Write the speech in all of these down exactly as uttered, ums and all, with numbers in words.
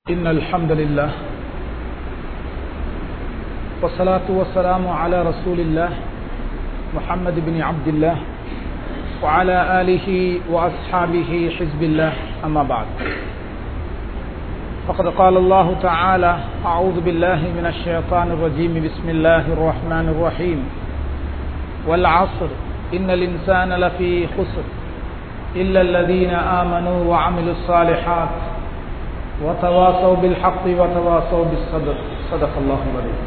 إن الحمد لله والصلاة والسلام على رسول الله محمد بن عبد الله وعلى آله وأصحابه حزب الله أما بعد فقد قال الله تعالى أعوذ بالله من الشيطان الرجيم بسم الله الرحمن الرحيم والعصر إن الإنسان لفي خسر إلا الذين آمنوا وعملوا الصالحات وتواصوا بالحق وتواصوا بالصبر صدق الله العظيم.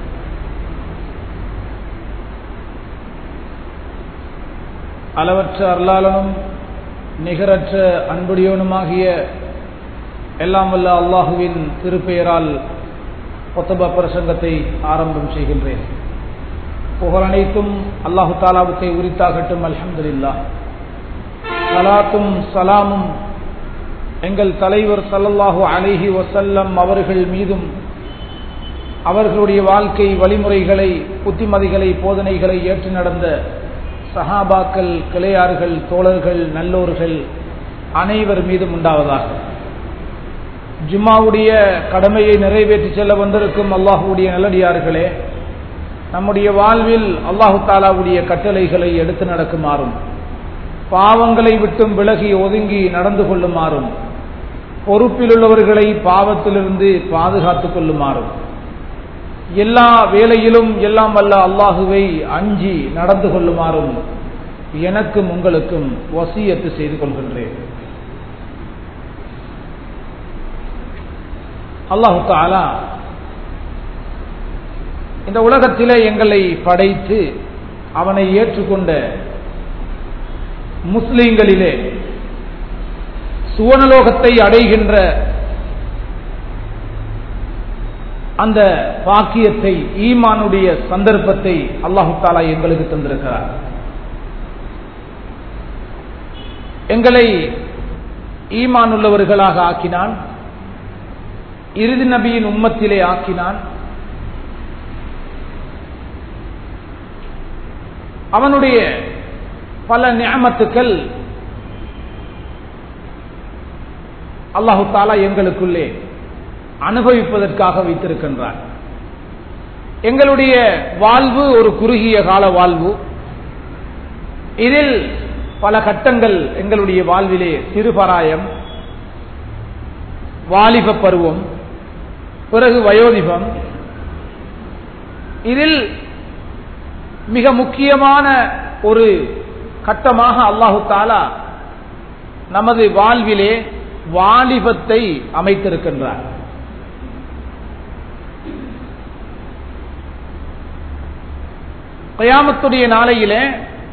அளவற்ற அருளாளனும் நிகரற்ற அன்புடையவனுமாகிய எல்லாம் வல்ல அல்லாஹுவின் திருப்பெயரால் கொத்தபா பிரசங்கத்தை ஆரம்பம் செய்கின்றேன். புகழ் அனைத்தும் அல்லாஹு தாலாவுக்கை உரித்தாகட்டும். அல்ஹம்துலில்லாஹ். ஸலாத்தும் ஸலாமும் எங்கள் தலைவர் ஸல்லல்லாஹு அலைஹி வஸல்லம் அவர்கள் மீதும் அவர்களுடைய வாழ்க்கை வழிமுறைகளை புத்திமதிகளை போதனைகளை ஏற்று நடந்த சஹாபாக்கள் கிளையார்கள் தோழர்கள் நல்லோர்கள் அனைவர் மீதும் உண்டாவதாக. ஜும்மாவுடைய கடமையை நிறைவேற்றி செல்ல வந்திருக்கும் அல்லாஹுடைய நல்லடியார்களே, நம்முடைய வாழ்வில் அல்லாஹு தாலாவுடைய கட்டளைகளை எடுத்து நடக்குமாறும் பாவங்களை விட்டும் விலகி ஒதுங்கி நடந்து கொள்ளுமாறும் பொறுப்பில் உள்ளவர்களை பாவத்திலிருந்து பாதுகாத்துக் கொள்ளுமாறும் எல்லா வேளையிலும் எல்லாம் வல்ல அல்லாஹுவை அஞ்சி நடந்து கொள்ளுமாறும் எனக்கும் உங்களுக்கும் வசியத்து செய்து கொள்கின்றேன். அல்லாஹு தஆலா இந்த உலகத்திலே எங்களை படைத்து அவனை ஏற்றுக்கொண்ட முஸ்லிம்களிலே சுவனலோகத்தை அடைகின்ற அந்த பாக்கியத்தை ஈமானுடைய சந்தர்ப்பத்தை அல்லாஹு தஆலா எங்களுக்கு தந்திருக்கிறார். எங்களை ஈமான் உள்ளவர்களாக ஆக்கினான், இறுதி நபியின் உம்மத்திலே ஆக்கினான். அவனுடைய பல நிஅமத்துக்கள் அல்லாஹு தஆலா எங்களுக்குள்ளே அனுபவிப்பதற்காக வைத்திருக்கின்றார். எங்களுடைய வாழ்வு ஒரு குறுகிய கால வாழ்வு. இதில் பல கட்டங்கள் எங்களுடைய வாழ்விலே சிறுபராயம், வாலிப பருவம், பிறகு வயோதிபம். இதில் மிக முக்கியமான ஒரு கட்டமாக அல்லாஹு தஆலா நமது வாழ்விலே வாலிபத்தை அமைத்திருக்கின்றார். கியாமத்துடைய நாளையிலே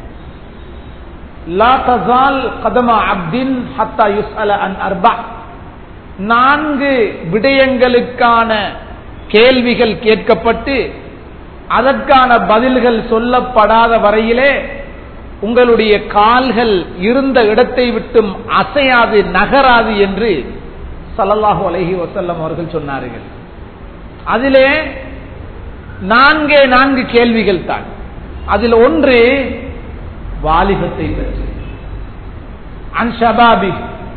லா தஸால் கதம அப்தின் ஹத்தா யுஸ்அல அன் அர்பா, நான்கு விடயங்களுக்கான கேள்விகள் கேட்கப்பட்டு அதற்கான பதில்கள் சொல்லப்படாத வரையிலே உங்களுடைய கால்கள் இருந்த இடத்தை விட்டும் அசையாது நகராது என்று ஸல்லல்லாஹு அலைஹி வஸல்லம் அவர்கள் சொன்னார்கள். அதிலே நான்கே நான்கு கேள்விகள் தான். அதில் ஒன்று வாலிபத்தை பற்றி, அன் ஷபாபி,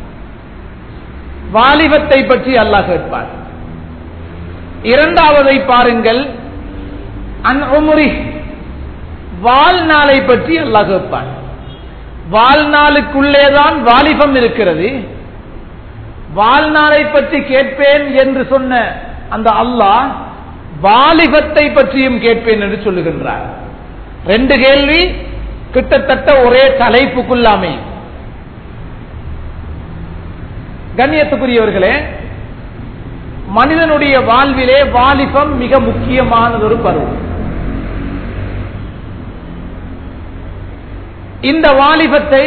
வாலிபத்தை பற்றி அல்லாஹ் கேட்பார். இரண்டாவதை பாருங்கள், அன் உம்ரி, வாழ்நாளை பற்றி அல்லாஹ் கேட்பார். வாழ்நாளுக்குள்ளேதான் வாலிபம் இருக்கிறது. வாழ்நாளை பற்றி கேட்பேன் என்று சொன்ன அந்த அல்லாஹ் வாலிபத்தை பற்றியும் கேட்பேன் என்று சொல்லுகின்றார். ரெண்டு கேள்வி கிட்டத்தட்ட ஒரே தலைப்புக்குள்ளாமை. கண்ணியத்துக்குரியவர்களே, மனிதனுடைய வாழ்விலே வாலிபம் மிக முக்கியமானதொரு பருவம். இந்த வாலிபத்தை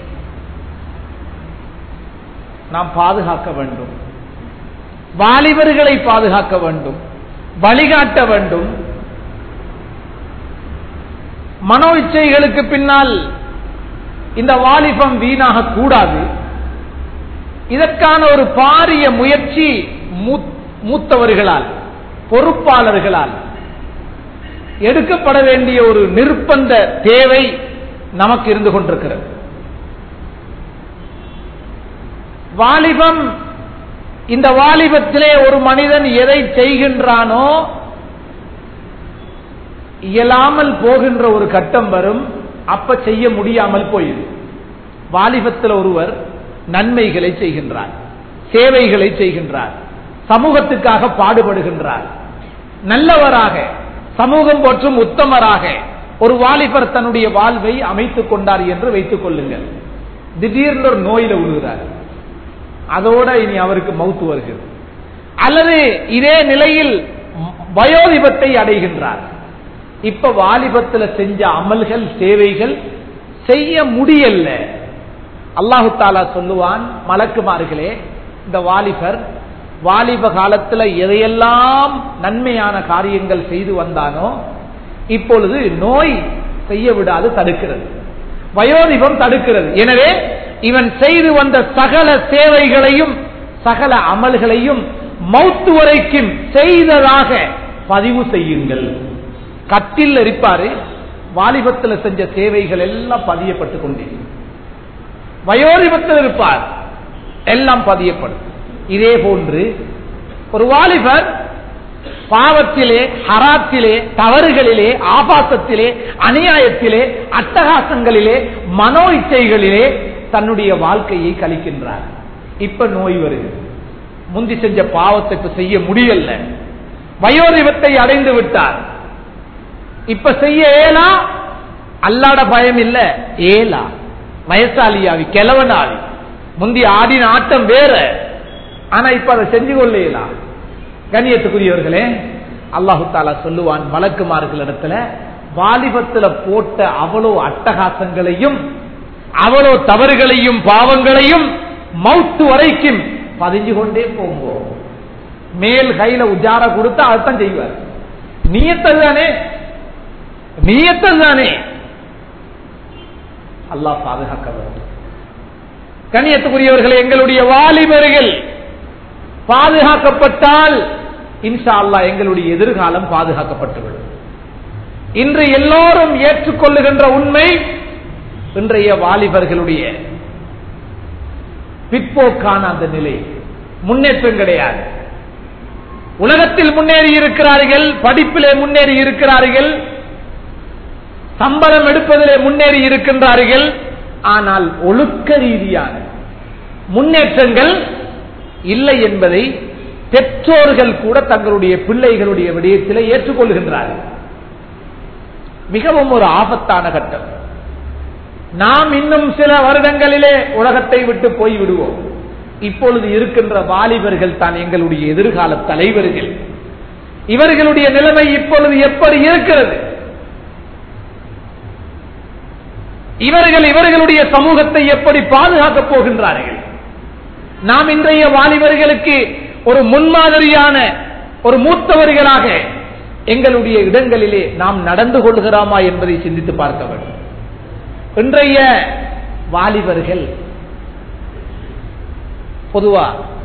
நாம் பாதுகாக்க வேண்டும், வாலிபர்களை பாதுகாக்க வேண்டும், வழிகாட்ட வேண்டும். மனோ இச்சைகளுக்கு பின்னால் இந்த வாலிபம் வீணாக கூடாது. இதற்கான ஒரு பாரிய முயற்சி மூத்தவர்களால், பொறுப்பாளர்களால் எடுக்கப்பட வேண்டிய ஒரு நிர்பந்த தேவை நமக்கு இருந்து கொண்டிருக்கிறது. வாலிபம் இந்த வாலிபத்திலே ஒரு மனிதன் எதை செய்கின்றானோ இயலாமல் போகின்ற ஒரு கட்டம் வரும். அப்ப செய்ய முடியாமல் போயிடும். வாலிபத்தில் ஒருவர் நன்மைகளை செய்கின்றார், சேவைகளை செய்கின்றார், சமூகத்துக்காக பாடுபடுகின்றார், நல்லவராக சமூகம் போற்றும் உத்தமராக ஒரு வாலிபர் தன்னுடைய வாழ்வை அமைத்துக் கொண்டார் என்று வைத்துக் கொள்ளுங்கள். திடீர்னு ஒரு நோயில விழுகிறார். அதோட இனி அவருக்கு மௌத்து வருகிறது. அல்லது இதே நிலையில் வயோதிபத்தை அடைகின்றார். இப்ப வாலிபத்தில் செஞ்ச அமல்கள் சேவைகள் செய்ய முடியல. அல்லாஹு தாலா சொல்லுவான், மலக்குமார்களே, இந்த வாலிபர் வாலிப காலத்தில் எதையெல்லாம் நன்மையான காரியங்கள் செய்து வந்தானோ இப்பொழுது நோய் செய்ய விடாது தடுக்கிறது, வயோதிபம் தடுக்கிறது. எனவே இவன் செய்து வந்த சகல சேவைகளையும் சகல அமல்களையும் மௌத்து வரைக்கும் செய்ததாக பதிவு செய்யுங்கள். கட்டில் இருப்பாரு, வாலிபத்தில் செஞ்ச சேவைகள் எல்லாம் பதியப்பட்டுக் கொண்டே, வயோதிபத்தில் இருப்பார், எல்லாம் பதியப்படும். இதே போன்று ஒரு வாலிபர் பாவத்திலே, ஹராத்திலே, தவறுகளிலே, ஆபாசத்திலே, அநியாயத்திலே, அட்டகாசங்களிலே, மனோ இச்சைகளிலே தன்னுடைய வாழ்க்கையை கழிக்கின்றார். இப்ப நோய் வருது. முந்தி செஞ்ச பாவத்தை இப்ப செய்ய முடியல, வயோதிபத்தை அடைந்து விட்டார். இப்ப செய்ய ஏலா, அல்லாட பயம் இல்ல, ஏலா வயசாலியாவி கிழவனாவி. முந்தி ஆடின ஆட்டம் வேற, ஆனா இப்ப அதை செஞ்சு கொள்ளலா. கண்ணியத்துக்குரியவர்களே, அல்லாஹு தாலா சொல்லுவான் மலக்குமார்களிடத்துல, வாலிபத்துல போட்ட அவ்வளோ அட்டகாசங்களையும் அவ்வளோ தவறுகளையும் பாவங்களையும் மௌத்து வரைக்கும் பதிஞ்சு கொண்டே போவோம். மேல் கையில உஜார கொடுத்தா அர்த்தம் செய்வார். நீயத்தல் தானே, நீயத்தல் தானே. அல்லாஹ் பாதுகாக்க வேண்டும். கண்ணியத்துக்குரியவர்களே, எங்களுடைய வாலிபர்கள் பாதுகாக்கப்பட்டால் இன்ஷா அல்லாஹ் எங்களுடைய எதிர்காலம் பாதுகாக்கப்பட்டுவிடும். இன்று எல்லோரும் ஏற்றுக்கொள்ளுகின்ற உண்மை, இன்றைய வாலிபர்களுடைய பிற்போக்கான அந்த நிலை, முன்னேற்றம் கிடையாது. உலகத்தில் முன்னேறி இருக்கிறார்கள், படிப்பிலே முன்னேறி இருக்கிறார்கள், சம்பளம் எடுப்பதிலே முன்னேறி இருக்கின்றார்கள். ஆனால் ஒழுக்க ரீதியான முன்னேற்றங்கள் இல்லை என்பதை பெற்றோர்கள் கூட தங்களுடைய பிள்ளைகளுடைய விடயத்தில் ஏற்றுக்கொள்கின்றார்கள். மிகவும் ஒரு ஆபத்தான கட்டம். நாம் இன்னும் சில வருடங்களிலே உலகத்தை விட்டு போய் விடுவோம். இப்பொழுது இருக்கின்ற வாலிபர்கள் தான் எங்களுடைய எதிர்கால தலைவர்கள். இவர்களுடைய நிலைமை இப்பொழுது எப்படி இருக்கிறது? இவர்கள் இவர்களுடைய சமூகத்தை எப்படி பாதுகாக்கப் போகின்றார்கள்? நாம் இன்றைய வாலிபர்களுக்கு ஒரு முன்மாதிரியான ஒரு மூத்தவர்களாக எங்களுடைய இடங்களிலே நாம் நடந்து கொள்கிறோமா என்பதை சிந்தித்து பார்க்க வேண்டும். இன்றைய வாலிபர்கள் பொதுவா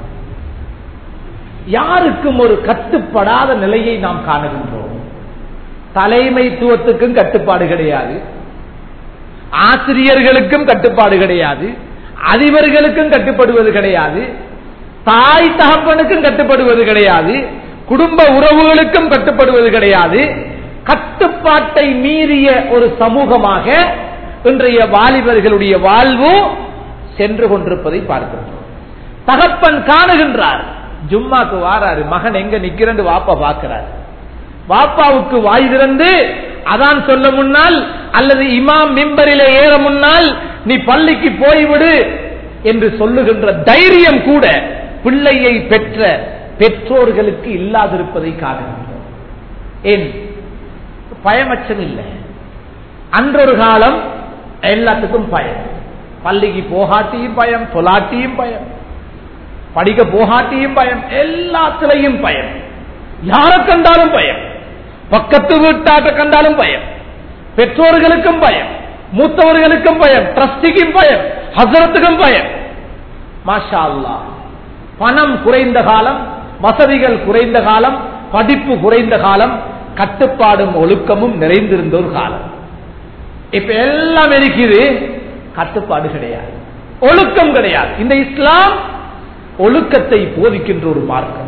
யாருக்கும் ஒரு கட்டுப்படாத நிலையை நாம் காணுகின்றோம். தலைமைத்துவத்துக்கும் கட்டுப்பாடு கிடையாது, ஆசிரியர்களுக்கும் கட்டுப்பாடு கிடையாது, அதிபர்களுக்கும் கட்டுப்படுவது கிடையாது, தாய் தகப்பனுக்கும் கட்டுப்படுவது கிடையாது, குடும்ப உறவுகளுக்கும் கட்டுப்படுவது கிடையாது. கட்டுப்பாட்டை மீறிய ஒரு சமூகமாக இன்றைய வாலிபர்களுடைய வாழ்வு சென்று கொண்டிருப்பதை பார்க்கின்றோம். தகப்பன் காணுகின்றார், ஜும்மாக்கு வாராரு, மகன் எங்க நிக்கிறன்னு வாப்பா பார்க்கிறார். வாப்பாவுக்கு வாய் திறந்து அதான் சொல்ல முன்னால் அல்லது இமாம் மிம்பரிலே ஏற முன்னால் நீ பள்ளிக்கு போய்விடு என்று சொல்லுகின்ற தைரியம் கூட பிள்ளையை பெற்ற பெற்றோர்களுக்கு இல்லாதிருப்பதை காணுகின்றோம். ஏன்? பயமச்சம் இல்லை. அன்றொரு காலம் எல்லாத்துக்கும் பயம். பள்ளிக்கு போகாட்டியும் பயம், தொலாட்டியும் பயம், படிக்க போகாட்டியும் பயம், எல்லாத்திலையும் பயம். யாரை கண்டாலும் பயம், பக்கத்து வீட்டாட்ட கண்டாலும் பயம், பெற்றோர்களுக்கும் பயம், மூத்தவர்களுக்கும் பயம், ட்ரஸ்டிக்கும் பயம், ஹசரத்துக்கும் பயம். மாஷா அல்லாஹ், பணம் குறைந்த காலம், வசதிகள் குறைந்த காலம், படிப்பு குறைந்த காலம், கட்டுப்பாடும் ஒழுக்கமும் நிறைந்திருந்த ஒரு காலம். இப்ப எல்லாம் இருக்குது, கட்டுப்பாடு கிடையாது, ஒழுக்கம் கிடையாது. இந்த இஸ்லாம் ஒழுக்கத்தை போதிக்கின்ற ஒரு மார்க்கம்.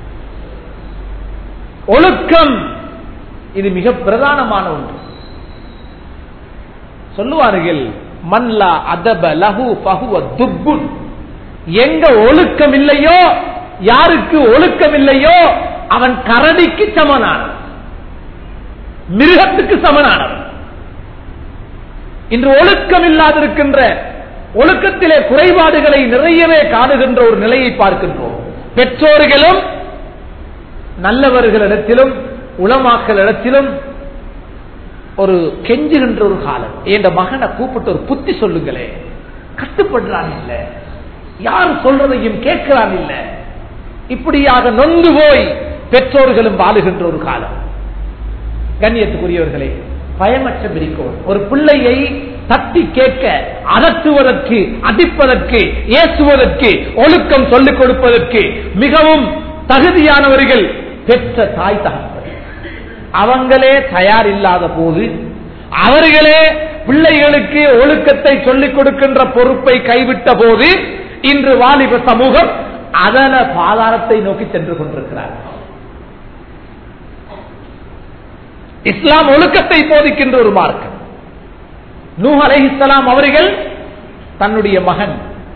ஒழுக்கம் இது மிக பிரதானமான ஒன்று. சொல்லுவார்கள், மன்லா அதப லஹு ஃபஹுவ துப்புன். எங்க ஒழுக்கம் இல்லையோ, யாருக்கு ஒழுக்கம் இல்லையோ அவன் கரடிக்கு சமனானவன், மிருகத்துக்கு சமனானவன். இன்று ஒழுக்கம் இல்லாதிருக்கின்ற, ஒழுக்கத்திலே குறைபாடுகளை நிறையவே காணுகின்ற ஒரு நிலையை பார்க்கின்றோம். பெற்றோர்களும் நல்லவர்களிடத்திலும் உலமாக்களிடத்திலும் ஒரு கெஞ்சுகின்ற ஒரு காலம். என் மகனை கூப்பிட்டு ஒரு புத்தி சொல்லுங்களே, கட்டுப்படுறான் இல்ல, யார் சொல்றதையும் கேட்கிறான் இல்ல, இப்படியாக நொந்து போய் பெற்றோர்களும் வாழுகின்ற ஒரு காலம். கண்ணியத்துக்குரியவர்களே, பயமற்றம் இருக்கும். ஒரு பிள்ளையை தட்டி கேட்க, அதட்டுவதற்கு, அடிப்பதற்கு, ஏசுவதற்கு, ஒழுக்கம் சொல்லிக் கொடுப்பதற்கு மிகவும் தகுதியானவர்கள் பெற்ற தாய் தகப்பன். அவங்களே தயார் இல்லாத போது, அவர்களே பிள்ளைகளுக்கு ஒழுக்கத்தை சொல்லிக் கொடுக்கின்ற பொறுப்பை கைவிட்ட போது, இன்று வாலிப சமூகம் அதன பாதாரத்தை நோக்கி சென்று கொண்டிருக்கிறார். இஸ்லாம் ஒழுக்கத்தை போதிக்கின்ற ஒரு மார்க்கம். நூஹ் அலைஹிஸ்ஸலாம் அவர்கள் தன்னுடைய மகன்,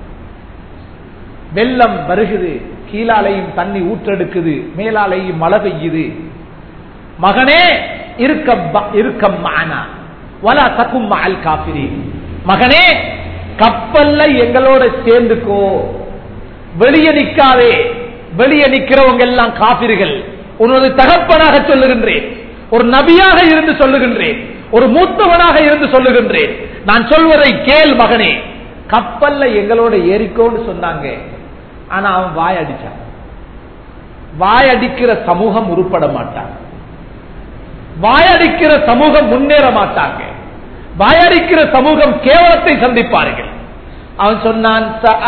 வெள்ளம் வருகிறது, கீழாலையும் தண்ணி ஊற்றெடுக்குது, மேலாலையும் மழை பெய்யுது, மகனே இருக்கம் மானா வலா தகும் மஅல் காஃபிரீன், மகனே கப்பல்ல எங்களோட சேர்ந்துக்கோ, வெளியே நிக்காதே, வெளியே நிக்கிறவங்க எல்லாம் காபிர்கள். உனது தகப்பனாக சொல்லுகின்றேன், ஒரு நபியாக இருந்து சொல்லுகின்றேன், ஒரு மூத்தவனாக இருந்து சொல்லுகின்றேன், நான் சொல்வதை கேள் மகனே, கப்பல்ல எங்களோட ஏறிக்கோன்னு சொன்னாங்க. ஆனா அவன் வாய் அடிச்சான். வாயடிக்கிற சமூகம் உருப்பட மாட்டாங்க, வாயடிக்கிற சமூகம் முன்னேற மாட்டாங்க, வாயடிக்கிற சமூகம் கேவலத்தை சந்திப்பார்கள். அவன் சொன்னான்,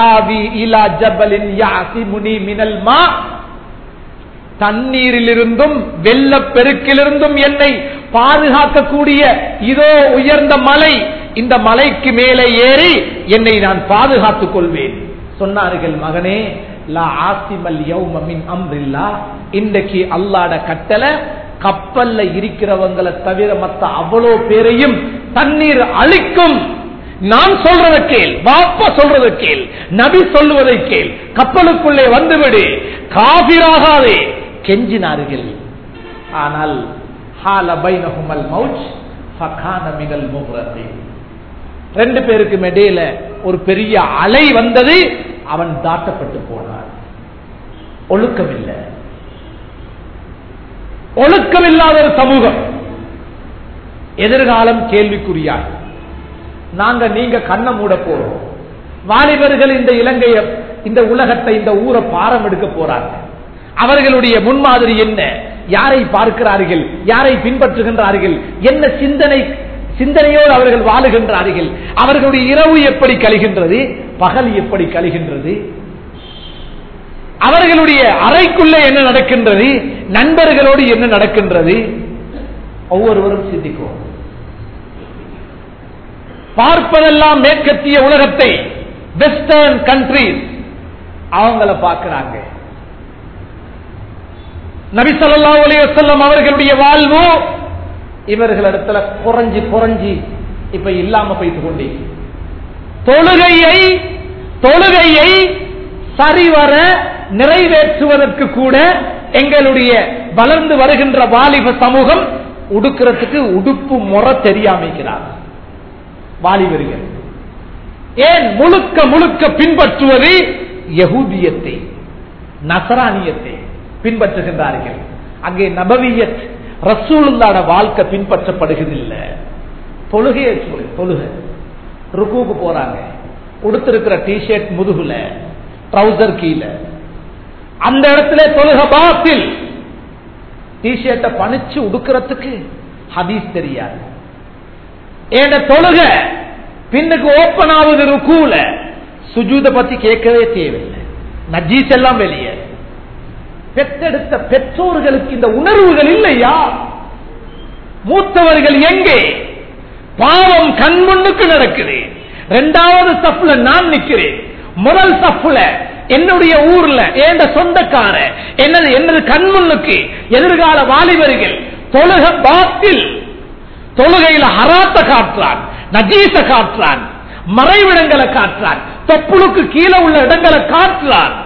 தண்ணீரிலிருந்தும் வெள்ள பெருக்கிலிருந்தும் என்னை பாதுகாக்கக்கூடிய இதோ உயர்ந்த மலை, இந்த மலைக்கு மேலே ஏறி என்னை நான் பாதுகாத்துக் கொள்வேன் சொன்னார்கள். மகனே, லா ஆசிமல் யௌம மின் அம்ரில்லாஹ், இன்றைக்கு அல்லாஹ்ட கட்டளை, கப்பல்ல இருக்கிறவங்களை தவிர மற்ற அவ்வளோ பேரையும் தண்ணீர் அழிக்கும். நான் சொல்றதை கேள், பாப்பா சொல்றதை கேள், நபி சொல்லுவதை கேள், கப்பலுக்குள்ளே வந்துவிடு, காபிராகாதே கெஞ்சினார்கள். ஆனால் ஹால பைனஹுமல் மௌஜ் ஃபகான மினல் முக்ரதீன், ரெண்டு பேருக்கு இடையில ஒரு பெரிய அலை வந்தது, அவன் தாட்டப்பட்டு போனான். ஒழுக்கம் இல்லை, ஒழுக்கம் இல்லாத ஒரு சமூகம், எதிர்காலம் கேள்விக்குறியாக. நாங்க நீங்க கண்ணை மூட போறோம். வாலிபர்கள் இந்த இலங்கையை, இந்த உலகத்தை, இந்த ஊரை பாரம் எடுக்க போறாங்க. அவர்களுடைய முன்மாதிரி என்ன, யாரை பார்க்கிறார்கள், யாரை பின்பற்றுகின்றார்கள், என்ன சிந்தனை சிந்தனையோடு அவர்கள் வாழுகின்றார்கள், அவர்களுடைய இரவு எப்படி கழிகின்றது, பகல் எப்படி கழிகின்றது, அவர்களுடைய அறைக்குள்ளே என்ன நடக்கின்றது, நண்பர்களோடு என்ன நடக்கின்றது, ஒவ்வொருவரும் சிந்திக்கும். பார்ப்பதெல்லாம் மேற்கத்திய உலகத்தை, வெஸ்டர்ன் கண்ட்ரீஸ், அவங்கள பார்க்கிறாங்க. நபி ஸல்லல்லாஹு அலைஹி வஸல்லம் அவர்களுடைய வாழ்வு இவர்களிடத்துல குறைஞ்சி குறைஞ்சி இப்ப இல்லாம போய்த்து கொண்டே, தொழுகையை தொழுகையை சரிவர நிறைவேற்றுவதற்கு கூட எங்களுடைய வளர்ந்து வருகின்ற வாலிப சமூகம் உடுக்கிறதுக்கு உடுப்பு முறை தெரியாமைக்கிறார். வாலிபர்கள் ஏன் முழுக்க முழுக்க பின்பற்றுவது யஹூதியத்தை, நசரானியத்தை பின்பற்றுகின்றார்கள். அங்கே நபவியத், ரசூலுல்லாஹ்வுடைய வாழ்க்கை பின்பற்றப்படுகிறதில்லை. தொழுகையை சொல்லு, தொழுகை, ருக்குக்கு போறாங்க, உடுத்திருக்கிற டிஷர்ட் முதுகுல, ட்ரௌசர் கீழே, அந்த இடத்துல தொழுக பாத்தில். டிஷர்ட்டை பணிச்சு உடுக்கிறதுக்கு ஹதீஸ் தெரியாது. ஏன தொழுக பின்னுக்கு ஓப்பன் ஆகுது ருக்குல, சுஜூத பத்தி கேட்கவே தேவையில்லை, நஜீஸ் எல்லாம் வெளியே. பெற்றெடுத்த பெற்றோர்களுக்கு இந்த உணர்வுகள் இல்லையா? மூத்தவர்கள் எங்கே? பாவம் கண் முன்னுக்கு நடக்குது. இரண்டாவது சஃப்ல நான் நிக்கிறேன், முதல் சஃப்ல என்னுடைய ஊர்ல என் சொந்தக்கார என்னது என்னது கண்முன்னுக்கு எதிர்கால வாலிபர்கள் தொழுக பாத்தில் தொழுகையில ஹராத்த காட்டுறான், நஜீச காட்டுறான், மறைவிடங்களை காட்டுறான், தொப்புளுக்கு கீழே உள்ள இடங்களை காட்டுறான்.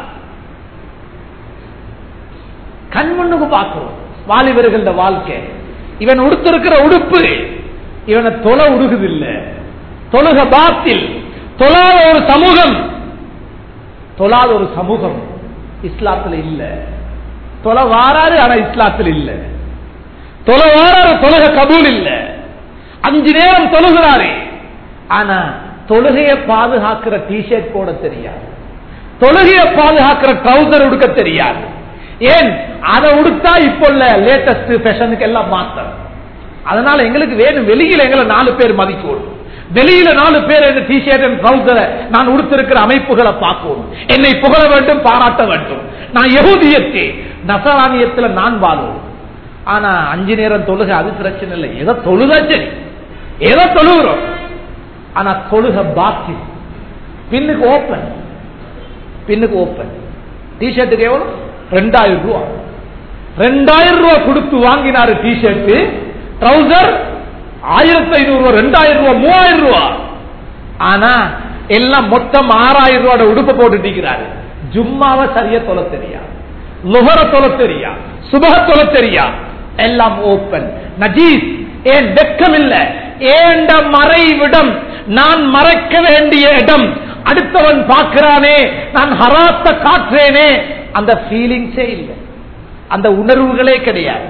கண்முன்னுக்கு பார்க்கிறோம் வாலிபர்கள வாழ்க்கை. இவன் உடுத்திருக்கிற உடுப்பு இவனை தொலை உடுகுதில்லை. தொழுக பாத்தில் தொழாத ஒரு சமூகம், தொழாத ஒரு சமூகம் இஸ்லாத்தில் இல்ல. தொலை வாராது ஆனா இஸ்லாத்தில் இல்ல. தொலை வாராது தொழுக கபூல் இல்ல. அஞ்சு நேரம் தொழுகிறாரு ஆனா தொழுகையை பாதுகாக்கிற டிஷர்ட் போட தெரியாது, தொழுகையை பாதுகாக்கிற ட்ரௌசர் உடுக்க தெரியாது. ஏன் அதை உடுத்தா இப்போ லேட்டஸ்ட் ஃபேஷனுக்கு எல்லாம் மாத்தம். அதனால எங்களுக்கு வேணும் வெளியில எங்களை நாலு பேர் மதிக்கணும், வெளியில நாலு பேர் டிஷர்ட் ட்ரௌசரை நான் உடுத்திருக்கிற அமைப்புகளை பார்க்கணும், என்னை புகழ வேண்டும், பாராட்ட வேண்டும். நான் யஹூதியத்தை நசரானியத்தில் நான் வாழும். ஆனா அஞ்சு நேரம் தொழுக அது பிரச்சனை இல்லை, ஏதோ தொழுதா சரி, ஏதோ தொழுகிறோம். ஆனா தொழுக பாக்கி பின்னுக்கு ஓப்பன், பின்னுக்கு ஓப்பன். டிஷர்ட்டுக்கு எவ்வளவு? ரெண்டாயிரம் ரூபாய். ரெண்டாயிரம் ரூபாய் கொடுத்து வாங்கினாரு டிஷர்ட், ட்ரௌசர் ஆயிரத்தி ஐநூறு ரூபாய், ரெண்டாயிரம் ரூபாய், மூவாயிரம் ரூபாய். ஆனா எல்லாம் மொத்தம் ஆறாயிரம் ரூபாய் உடுப்ப போட்டுட்டிருக்கிறாரு. ஜும்மாவை சரியா தொலை தெரியா, லுஹர தொலை தெரியா, சுபஹ தொலை தெரியா, எல்லாம் ஓப்பன். நஜீஸ். ஏன் வெக்கம் இல்ல? ஏண்ட மறைவிடம், நான் மறைக்க வேண்டிய இடம் அடுத்தவன் பார்க்கிறானே, நான் ஹராத்த காற்றேனே, அந்த ஃபீலிங்ஸே இல்லை, அந்த உணர்வுகளே கிடையாது.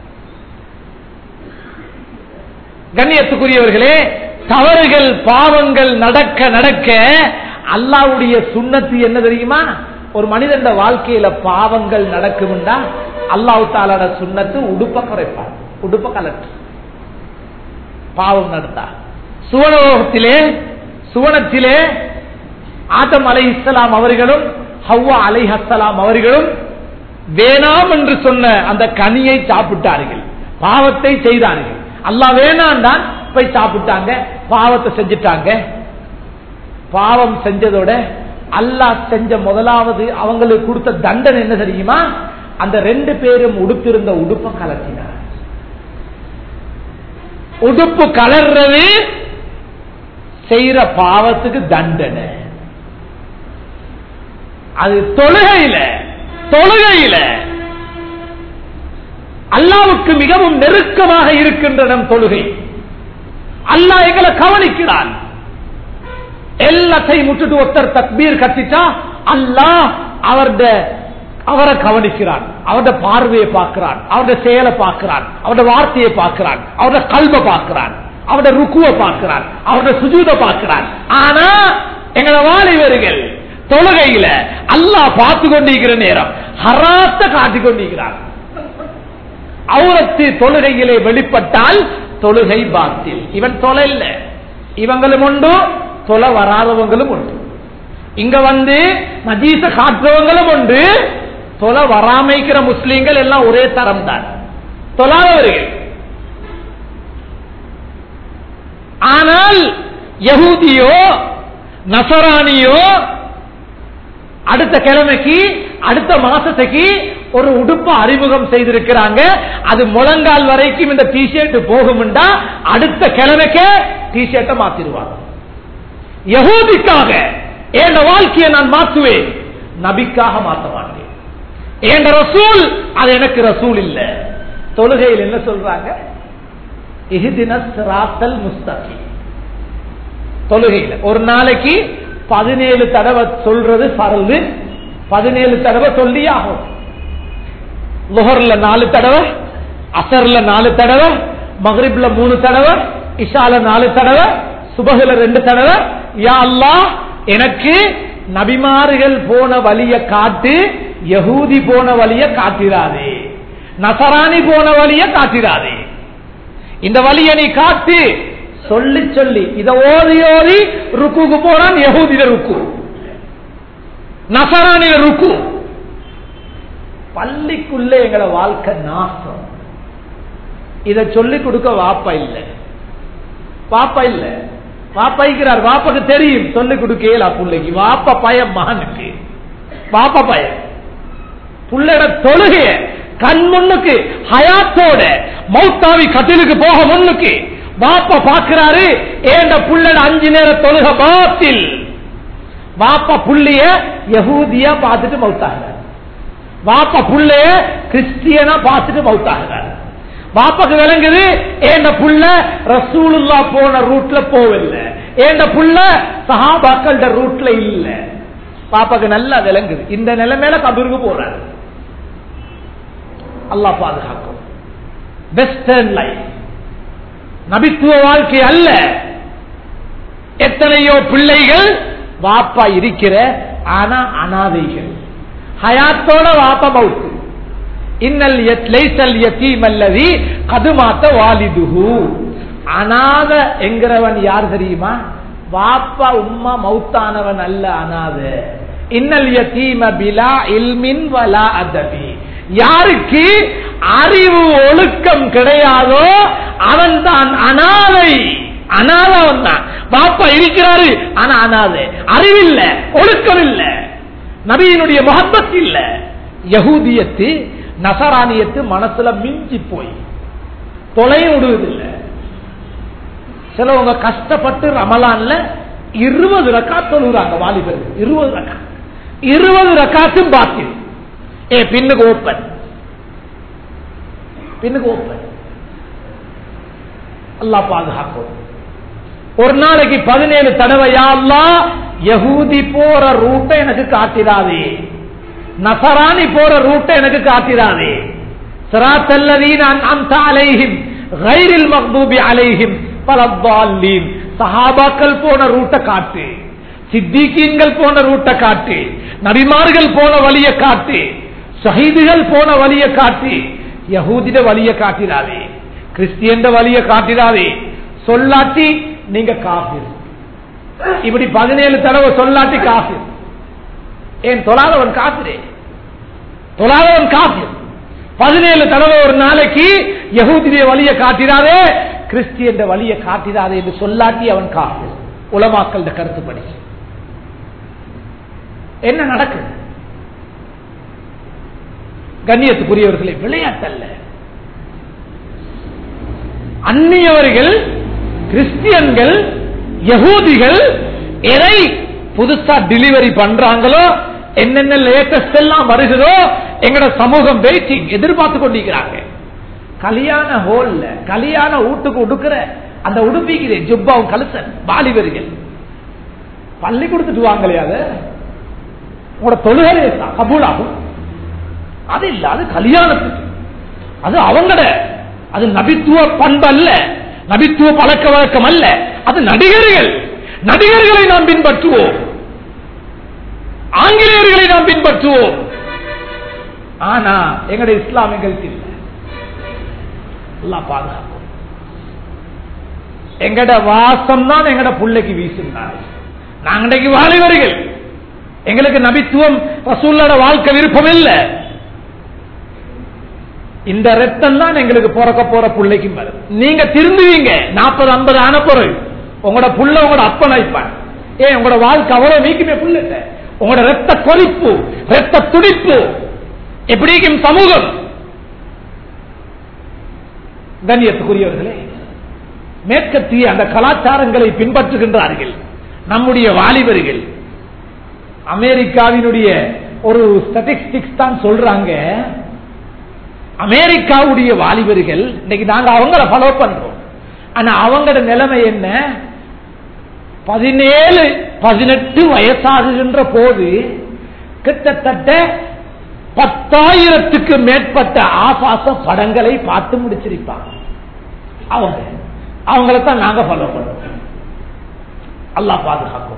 கண்ணியத்துக்குரியவர்களே, தவறுகள் பாவங்கள் நடக்க நடக்க அல்லாஹ்வுடைய சுன்னத்து என்ன தெரியுமா? ஒரு மனிதன் வாழ்க்கையில பாவங்கள் நடக்கும்டா அல்லாஹ் தஆலாட சுன்னத்து உடுப்ப குறைப்பார், உடுப்ப கலட்டு. பாவம் நடத்தா சுவனத்திலே சுவனத்திலே ஆதம் அலைஹிஸ்ஸலாம் அவர்களும் ஹவ்வா அலைஹிஸ்ஸலாம் அவர்களும் வேணாம் என்று சொன்ன அந்த கனியை சாப்பிட்டார்கள், பாவத்தை செய்தார்கள். அல்லாஹ் வேணாம் தான் போய் சாப்பிட்டாங்க, பாவத்தை செஞ்சிட்டாங்க. பாவம் செஞ்சதோட அல்லாஹ் செஞ்ச முதலாவது அவங்களுக்கு கொடுத்த தண்டனை என்ன தெரியுமா? அந்த ரெண்டு பேரும் உடுப்பிருந்த உடுப்ப கலத்தினார். உடுப்பு கலர்றது செய்யற பாவத்துக்கு தண்டனை. அது தொழுகையில தொழுகையில அல்லாவுக்கு மிகவும் நெருக்கமாக இருக்கின்ற நம் தொழுகை. அல்லாஹ் எங்களை கவனிக்கிறான். எல்லாத்தையும் முட்டுட்டு ஒருத்தர் தக்பீர் கட்டிட்டா அல்லாஹ் அவருடைய அவரை கவனிக்கிறான், அவருடைய பார்வையை பார்க்கிறான், அவருடைய செயலை பார்க்கிறான், அவருடைய வார்த்தையை பார்க்கிறான், அவருடைய கல்வை பார்க்கிறான், அவருடைய ருக்குவை பார்க்கிறான், அவருடைய சுஜூதை பார்க்கிறான். ஆனா எங்களை வாலிபர்கள் தொழுகையில அல்லாஹ் பார்த்து கொண்டிருக்கிற நேரம் ஹராத்த காட்டிக் கொண்டிருக்கிறார். அவுரத்து தொழுகையிலே வெளிப்பட்டால் தொழுகை பாத்தில். இவன் தொலை இல்ல, இவங்களும் உண்டு, தொலை வராதவங்களும் உண்டு. இங்க வந்து நஜீஸ காட்டுறவங்களும் உண்டு, தொலை வராமைக்கிற முஸ்லீம்கள் எல்லாம் ஒரே தரம் தான், தொழாதவர்கள். ஆனால் யஹூதியோ நசரானியோ அடுத்த கிழமைக்கு அடுத்த மாசத்துக்கு ஒரு உடுப்ப அறிமுகம் செய்திருக்கிறாங்க. அது முழங்கால் வரைக்கும் இந்த டிஷர்ட் போகும்டா அடுத்த கிழமைக்கு டிஷர்ட்டை மாத்திடுவாங்க. யஹூதிக்காக என் வாழ்க்கையை நான் மாற்றுவேன், நபிக்காக மாற்ற மாட்டேன். என் ரசூல் அது எனக்கு ரசூல் இல்ல. தொழுகையில் என்ன சொல்றாங்க? இஹ்தினஸ் ஸிராத்தல் முஸ்தகீம். தொழுகையில் ஒரு நாளைக்கு பதினேழு தடவை சொல்றது பரது, பதினேழு தடவை சொல்லி ஆகும். லுஹர்ல நாலு தடவை, அசர்ல நாலு தடவை, மக்ரிப்ல மூணு தடவை, இஷால நாலு தடவை, சுபஹ்ல ரெண்டு தடவை. யா அல்லாஹ் எனக்கு நபிமார்கள் போன வழிய காட்டு, யஹூதி போன வழிய காட்டிராதே, நசரானி போன வழிய காட்டிராதே, இந்த வழிய நீ காட்டு சொல்லி சொல்லி இத ஓதி ஓதி ருக்குக்கு போறான். யஹூதில ருக்கு, நசரானில ருக்கு. பள்ளிக்குள்ளே எங்களை வாழ்க்கை நாசம். இத சொல்லிக் கொடுக்க வாப்பா இல்ல, வாப்பா இல்ல. வாப்பாய்க்கிறார், வாப்பாக்கு தெரியும் சொல்லிக் கொடுக்கல பிள்ளைக்கு. வாப்பா பயம் மகனுக்கு, பாப்பா பையன் புள்ளட தொழுகைய கண் முன்னுக்கு ஹயாத்தோட மௌத்தாவி கட்டிலுக்கு போக முன்னுக்கு பாப்பா பாக்குறாரு. ஏண்ட புள்ளட அஞ்சு நேர தொழுக பாத்தில். பாப்பா புள்ளிய யஹூதியா பார்த்துட்டு மௌத்தாகிறார். பாப்பா புள்ளைய கிறிஸ்டியனா பார்த்துட்டு மௌத்தாகிறார். பாப்பாக்கு விளங்குது ஏண்ட புள்ள ரசூலுல்லா போன ரூட்ல போவில்லை, ஏண்ட புள்ள சஹாபாக்களோட ரூட்ல இல்ல. பாப்பாக்கு நல்லா விளங்குது. இந்த நிலைமையில கபருக்கு போறாரு. அல்லாஹ் பாதுகாக்கும். வெஸ்டர்ன் லைஃப் நபித்துவ வாழ்க்கை அல்ல. எத்தனையோ பிள்ளைகள் வாப்பா இருக்கிற ஆனா அனாதைகள். ஹயாத்தோட வாப்பா மவுத்து. இன்னல் லைஸல் யதீம் அல்லதி கதுமாத்த வாலிதுஹு. அனாத என்கிறவன் யார் தெரியுமா? வாப்பா உம்மா மௌத்தானவன் அல்ல அனாதை. இன்னல் யதீம பிலா இல்மின் வலா அதபி. யாருக்கு அறிவு ஒழுக்கம் கிடையாதோ அவன் தான் அனாதை. அனாதவன் தான். பாப்பா இருக்கிறாரு ஆனா அனாதை. அறிவில்ல, ஒழுக்கம் இல்ல, நபியினுடைய முஹப்பத் இல்ல. யஹூதியத்து நசரானியத்து மனசுல மிஞ்சி போய் தொலையும் விடுவதில்லை. சிலவங்க கஷ்டப்பட்டு ரமலான்ல இருபது ரக்காத் தொழுகிறாங்க வாலிபர்கள். இருபது ரக்காத் இருபது ரக்காத்தும் பாக்கி. ஏ பின்னுக்கு ஓப்பன் பின்னுக்கு ஓப்பன். அல்லாஹ் பாதுகாக்கும். ஒரு நாளைக்கு பதினேழு தடவை யா அல்லாஹ் யஹூதி போற ரூட்டை எனக்கு காட்டிடாதே, நசரானி போற ரூட்டை எனக்கு காட்டிடாதே. ஸிராத்தல்லதீன அன்அம்த அலைஹிம் கைரில் மக்தூபி அலைஹிம் வலத்தால்லீன். சஹாபாக்கள் போன ரூட்டை காட்டு, சித்திகீன்கள் போன ரூட்டை காட்டு, நபிமார்கள் போன வழியை காட்டு, ஷஹீதுகள் போன வழியை காட்டி. யஹூதிட வழியை காட்டிடாதே, கிறிஸ்டியன் வழியை காட்டிடாதே. சொல்லாட்டி நீங்க காஃபிர். இப்படி பதினேழு தடவை சொல்லாட்டி காஃபிர். ஏன் தொழாதவன் காஃபிரே, தொழாதவன் காஃபிர். பதினேழு தடவை ஒரு நாளைக்கு யஹூதிய வழியை காட்டிடாதே, கிறிஸ்டியன் வழியை காட்டிடாதே என்று சொல்லாட்டி அவன் காஃபிர். உலமாக்கள் கருத்துப்படி என்ன நடக்குது? கண்ணியத்துக்குரியவர்களை விளையாட்டல்ல. அந்நியவர்கள் கிறிஸ்டியன்கள் யஹூதிகள் எதை புதுசா டெலிவரி பண்றாங்களோ, என்னென்ன லேட்டஸ்ட் எல்லாம் வருகிறதோ எங்கட சமூகம் வெயிட்டிங் எதிர்பார்த்து கொண்டிருக்கிறாங்க. கல்யாண ஹோல்ல கல்யாண வீட்டுக்கு உடுக்கிற அந்த உடுப்பிக்கிற ஜுப்பாவும் கலுசன் வாலிபர்கள் பள்ளி கொடுத்துட்டு வாங்களே, அது உங்களோட தொழுகை கபூல் ஆகும். அது இல்ல, அது கல்யாணத்துக்கு, அது அவங்கட, அது நபித்துவ பண்பு அல்ல, நபித்துவ பழக்க வழக்கம் அல்ல. அது நடிகர்கள். நடிகர்களை நாம் பின்பற்றுவோம், ஆங்கிலேயர்களை நாம் பின்பற்றுவோம். ஆனா எங்களுடைய இஸ்லாமியர்களுக்கு இல்லை. அல்லாஹ் பாதுகாப்போம். எங்கட வாசம் தான் எங்கட புள்ளைக்கு வீசுனார். நாங்க வாலிபர்கள், எங்களுக்கு நபித்துவம் ரசூலோட வாழ்க்கை விருப்பம் இல்லை. இந்த ரத்தம் தான் எங்களுக்கு பிறக்க போற பிள்ளைக்கு வரும். நீங்க திருந்துவீங்க நாற்பது ஐம்பது ஆன பிறகு உங்களோட புள்ள உங்களோட அப்பனைப்பான். ஏன் உங்களோட வாழ்க்கை அவ்வளவு நீக்குமே புள்ள, உங்களோட ரத்த கொதிப்பு, ரத்த துடிப்பு எப்படிக்கும் சமூகம். கண்ணியத்துக்குரியவர்களே, மேற்கத்திய அந்த கலாச்சாரங்களை பின்பற்றுகின்றார்கள் நம்முடைய வாலிபர்கள். அமெரிக்காவினுடைய ஒரு ஸ்டாட்டிஸ்டிக்ஸ் தான் சொல்றாங்க, அமெரிக்காவுடைய வாலிபர்கள் இன்னைக்கு நாங்க அவங்கள ஃபாலோ பண்றோம். ஆனா அவங்களோட நிலைமை என்ன? பதினேழு பதினெட்டு வயசாகுகின்ற போது கிட்டத்தட்ட பத்தாயிரத்துக்கு மேற்பட்ட ஆபாச படங்களை பார்த்து முடிச்சிருப்பாங்க. அவங்க அவங்களைத்தான் நாங்க ஃபாலோ பண்றோம். அல்லாஹ் பாதுகாக்கும்.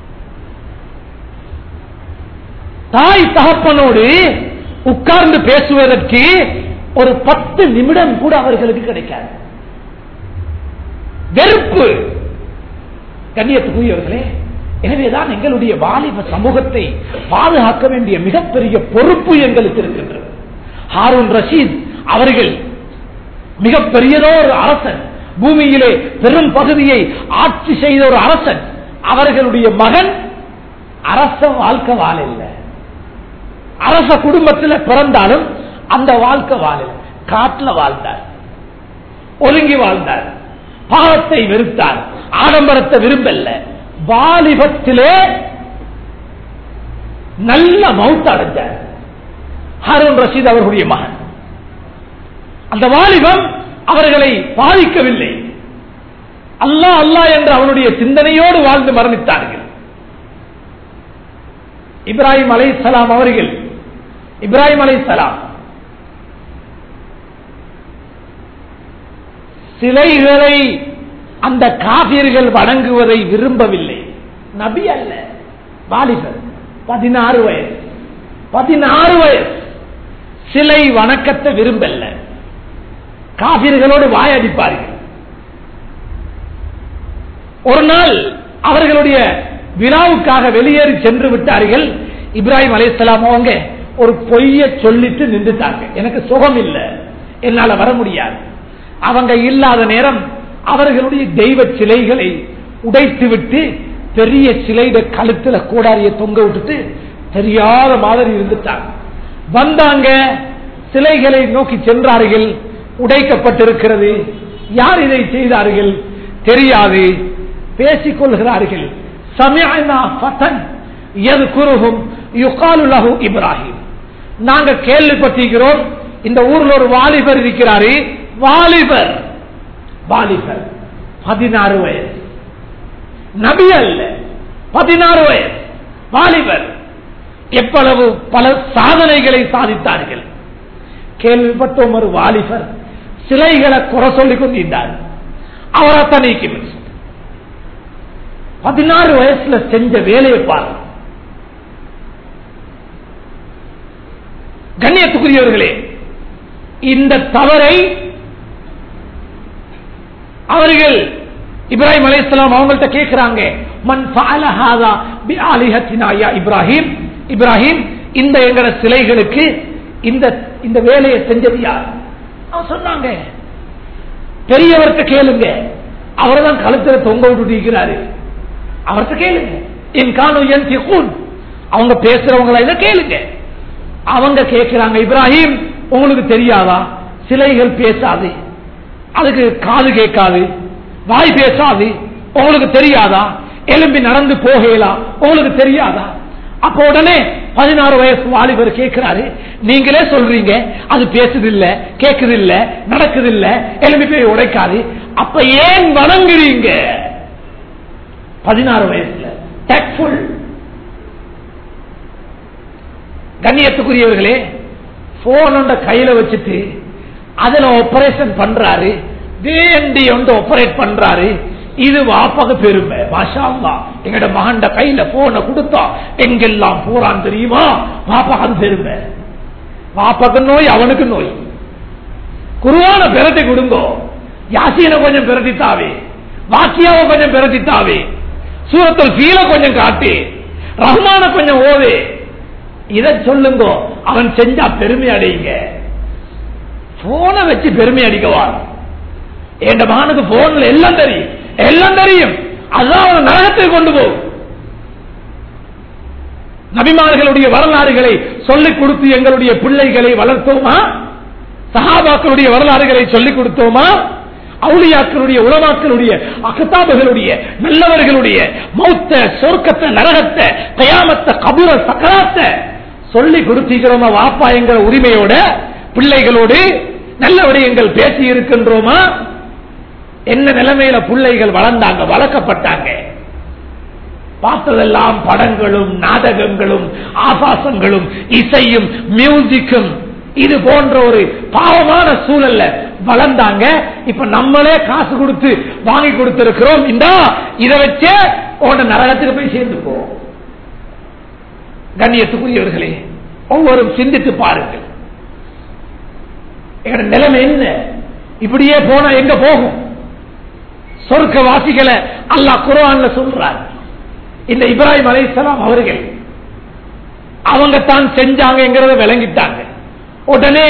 தாய் தகப்பனோடு உட்கார்ந்து பேசுவதற்கு ஒரு பத்து நிமிடம் கூட அவர்களுக்கு கிடைக்காது. வெறுப்பு. கண்ணியத்துக்குரியவர்களே, எனவேதான் எங்களுடைய வாலிப சமூகத்தை பாதுகாக்க வேண்டிய மிகப்பெரிய பொறுப்பு எங்களுக்கு இருக்கின்றது. ஹாரூன் ரஷீத் அவர்கள் மிகப்பெரியதோ ஒரு அரசன், பூமியிலே பெரும் பகுதியை ஆட்சி செய்த ஒரு அரசன். அவர்களுடைய மகன் அரச வாழ்க்கை வாழ இல்லை. அரச குடும்பத்தில் பிறந்தாலும் அந்த வாழ்க்கை வாழல, காட்டுல வாழ்ந்தார், ஒழுங்கி வாழ்ந்தார், பாவத்தை வெறுத்தார், ஆடம்பரத்தை விரும்பல. வாலிபத்திலே நல்ல மௌத் அடைஞ்சார் ஹாரூன் ரஷீத் அவர்களுடைய மகன். அந்த வாலிபம் அவர்களை பாதிக்கவில்லை. அல்லாஹ் அல்லாஹ் என்ற அவனுடைய சிந்தனையோடு வாழ்ந்து மரணித்தார்கள். இப்ராஹிம் அலைஹிஸ்ஸலாம் அவர்கள் இப்ராஹிம் அலைஹிஸ்ஸலாம் சிலைகளை அந்த காபிர்கள் வணங்குவதை விரும்பவில்லை. நபி அல்ல, வாலிபர், பதினாறு வயசு பதினாறு வயசு சிலை வணக்கத்தை விரும்பல. காபிர்களோடு வாயடிப்பார்கள். ஒரு நாள் அவர்களுடைய விழாவுக்காக வெளியேறி சென்று விட்டார்கள். இப்ராஹிம் அலைஹிஸ்ஸலாம் அவங்க ஒரு பொய்ய சொல்லிட்டு நின்றுட்டாங்க. எனக்கு சுகம் இல்லை, என்னால வர முடியாது. அவங்க இல்லாத நேரம் அவர்களுடைய தெய்வ சிலைகளை உடைத்து விட்டு பெரிய சிலைட கழுத்துல கோடாரிய தொங்க விட்டுட்டு தெரியாத மாதிரி இருந்துட்டாங்க. வந்தாங்க, சிலைகளை நோக்கி சென்றார்கள். உடைக்கப்பட்டிருக்கிறது. யார் இதை செய்தார்கள் தெரியாது. பேசிக் கொள்கிறார்கள். சமிஅனா ஃபதன் யذ்குருஹும் யுகாலு லஹு இப்ராஹிம். நாங்க கேள்விப்பட்டிருக்கிறோம், இந்த ஊர்ல ஒரு வாலிபர் இருக்கிறாரு. வாலிபர் வாலிபர் பதினாறு வயசு, நபி அல்ல, பதினாறு வயசு வாலிபர். எவ்வளவு பல சாதனைகளை சாதித்தார்கள். கேள்விப்பட்டோம் ஒரு வாலிபர் சிலைகளை குறை சொல்லிக் கொண்டிருந்தார். அவரை தனிக்கு பதினாறு வயசுல செஞ்ச வேலையை பாருங்க. கண்ணியத்துக்குரியவர்களே, இந்த தவறை அவர்கள் இப்ராஹிம் அலைஹிஸ்ஸலாம் அவங்கள்ட்ட கேட்கிறாங்க. மன் ஃபஅல ஹாதா பிஆலிஹத்தினா யா இப்ராஹிம், இப்ராஹிம் இந்த எங்கட சிலைகளுக்கு இந்த இந்த வேலையை செஞ்சது யார்? அவன் சொன்னாங்க, பெரியவர்கிட்ட கேளுங்க, அவர்தான் கழுத்துல தொங்க விட்டு இருக்கிறாரு, அவர்கிட்ட கேளுங்க. இன்கானு யன்திகூன், அவங்க பேசுறவங்கள இதை கேளுங்க. அவங்க கேட்கிறாங்க, இப்ராஹிம் உங்களுக்கு தெரியாதா சிலைகள் பேசாது, அதுக்கு காது கேட்காது, வாய் பேசாது, உங்களுக்கு தெரியாதா? எலும்பி நடந்து போகலாம், உங்களுக்கு தெரியாதா? அப்ப உடனே பதினாறு வயசு வாலிபர் கேட்கிறாரு, நீங்களே சொல்றீங்க அது பேசுதில்ல, கேட்குதில்ல, நடக்குதில்ல, எலும்பி போய் உடைக்காது, அப்ப ஏன் வணங்குறீங்க? பதினாறு வயசுல டேக்ஃபுல். கண்ணியத்துக்குரியவர்களே, போன் கையில வச்சுட்டு அதுல ஆபரேஷன் பண்றாரு, வேண்டி ஒன்று ஆபரேட் பண்றாரு. இது வாப்பாக பெருமை. மாஷா அல்லாஹ், எங்கட மகண்ட கையில போன கொடுத்தா எங்கெல்லாம் போறான் தெரியுமா? வாப்பாக பெருமை. வாப்பாக்கு நோய், அவனுக்கு நோய். குர்ஆன பிரட்டி கொடுங்கோ, யாசீனை கொஞ்சம் பிரட்டித்தாவே, வாக்கியாவை கொஞ்சம் பிரட்டித்தாவே, சூரத்துல் ஃபீல கொஞ்சம் காட்டி, ரஹ்மான கொஞ்சம் ஓவே, இதை சொல்லுங்க. அவன் செஞ்சா பெருமை அடையுங்க. போனை வச்சு பெருமை அடிக்கவா? என் மகனுக்கு போன்ல எல்லாம் தெரியும், எல்லாம் தெரியும், அதான் அவன் நரகத்தை கொண்டு போகும். நபிமார்களுடைய வரலாறுகளை சொல்லிக் கொடுத்து எங்களுடைய பிள்ளைகளை வளர்த்தோமா? சஹாபாக்களுடைய வரலாறுகளை சொல்லிக் கொடுத்தோமா? அவுலியாக்களுடைய, உலமாக்களுடைய, அக்தாபுகளுடைய, நல்லவர்களுடைய மௌத்த, சொர்க்கத்தை, நரகத்தை, கயாமத்தை, கபூர, சக்கராத்தை சொல்லி கொடுத்திருக்கிறோமா? வாப்பா என்கிற உரிமையோட பிள்ளைகளோடு நல்ல விடயங்கள் பேசி இருக்கின்றோமா? என்ன நிலைமையில பிள்ளைகள் வளர்ந்தாங்க, வளர்க்கப்பட்டாங்க? பார்த்ததெல்லாம் படங்களும் நாடகங்களும் ஆபாசங்களும் இசையும் மியூசிக்கும், இது போன்ற ஒரு பாவமான சூழல்ல வளர்ந்தாங்க. இப்ப நம்மளே காசு கொடுத்து வாங்கி கொடுத்திருக்கிறோம். இந்த இதை வச்சே உன நரகத்துக்கு போய் சேர்ந்து போ. கண்ணியத்துக்குரியவர்களே, ஒவ்வொரு சிந்தித்து பாருங்கள், எங்க நிலைமை என்ன? இப்படியே போனா எங்க போகும்? சொர்க்க வாசிகளை அல்லாஹ் குர்ஆன்ல சொல்றார். இந்த இப்ராஹிம் அலைஹிஸ்ஸலாம் அவர்கள் அவங்க தான் செஞ்சாங்கிறத விளங்கிட்டாங்க. உடனே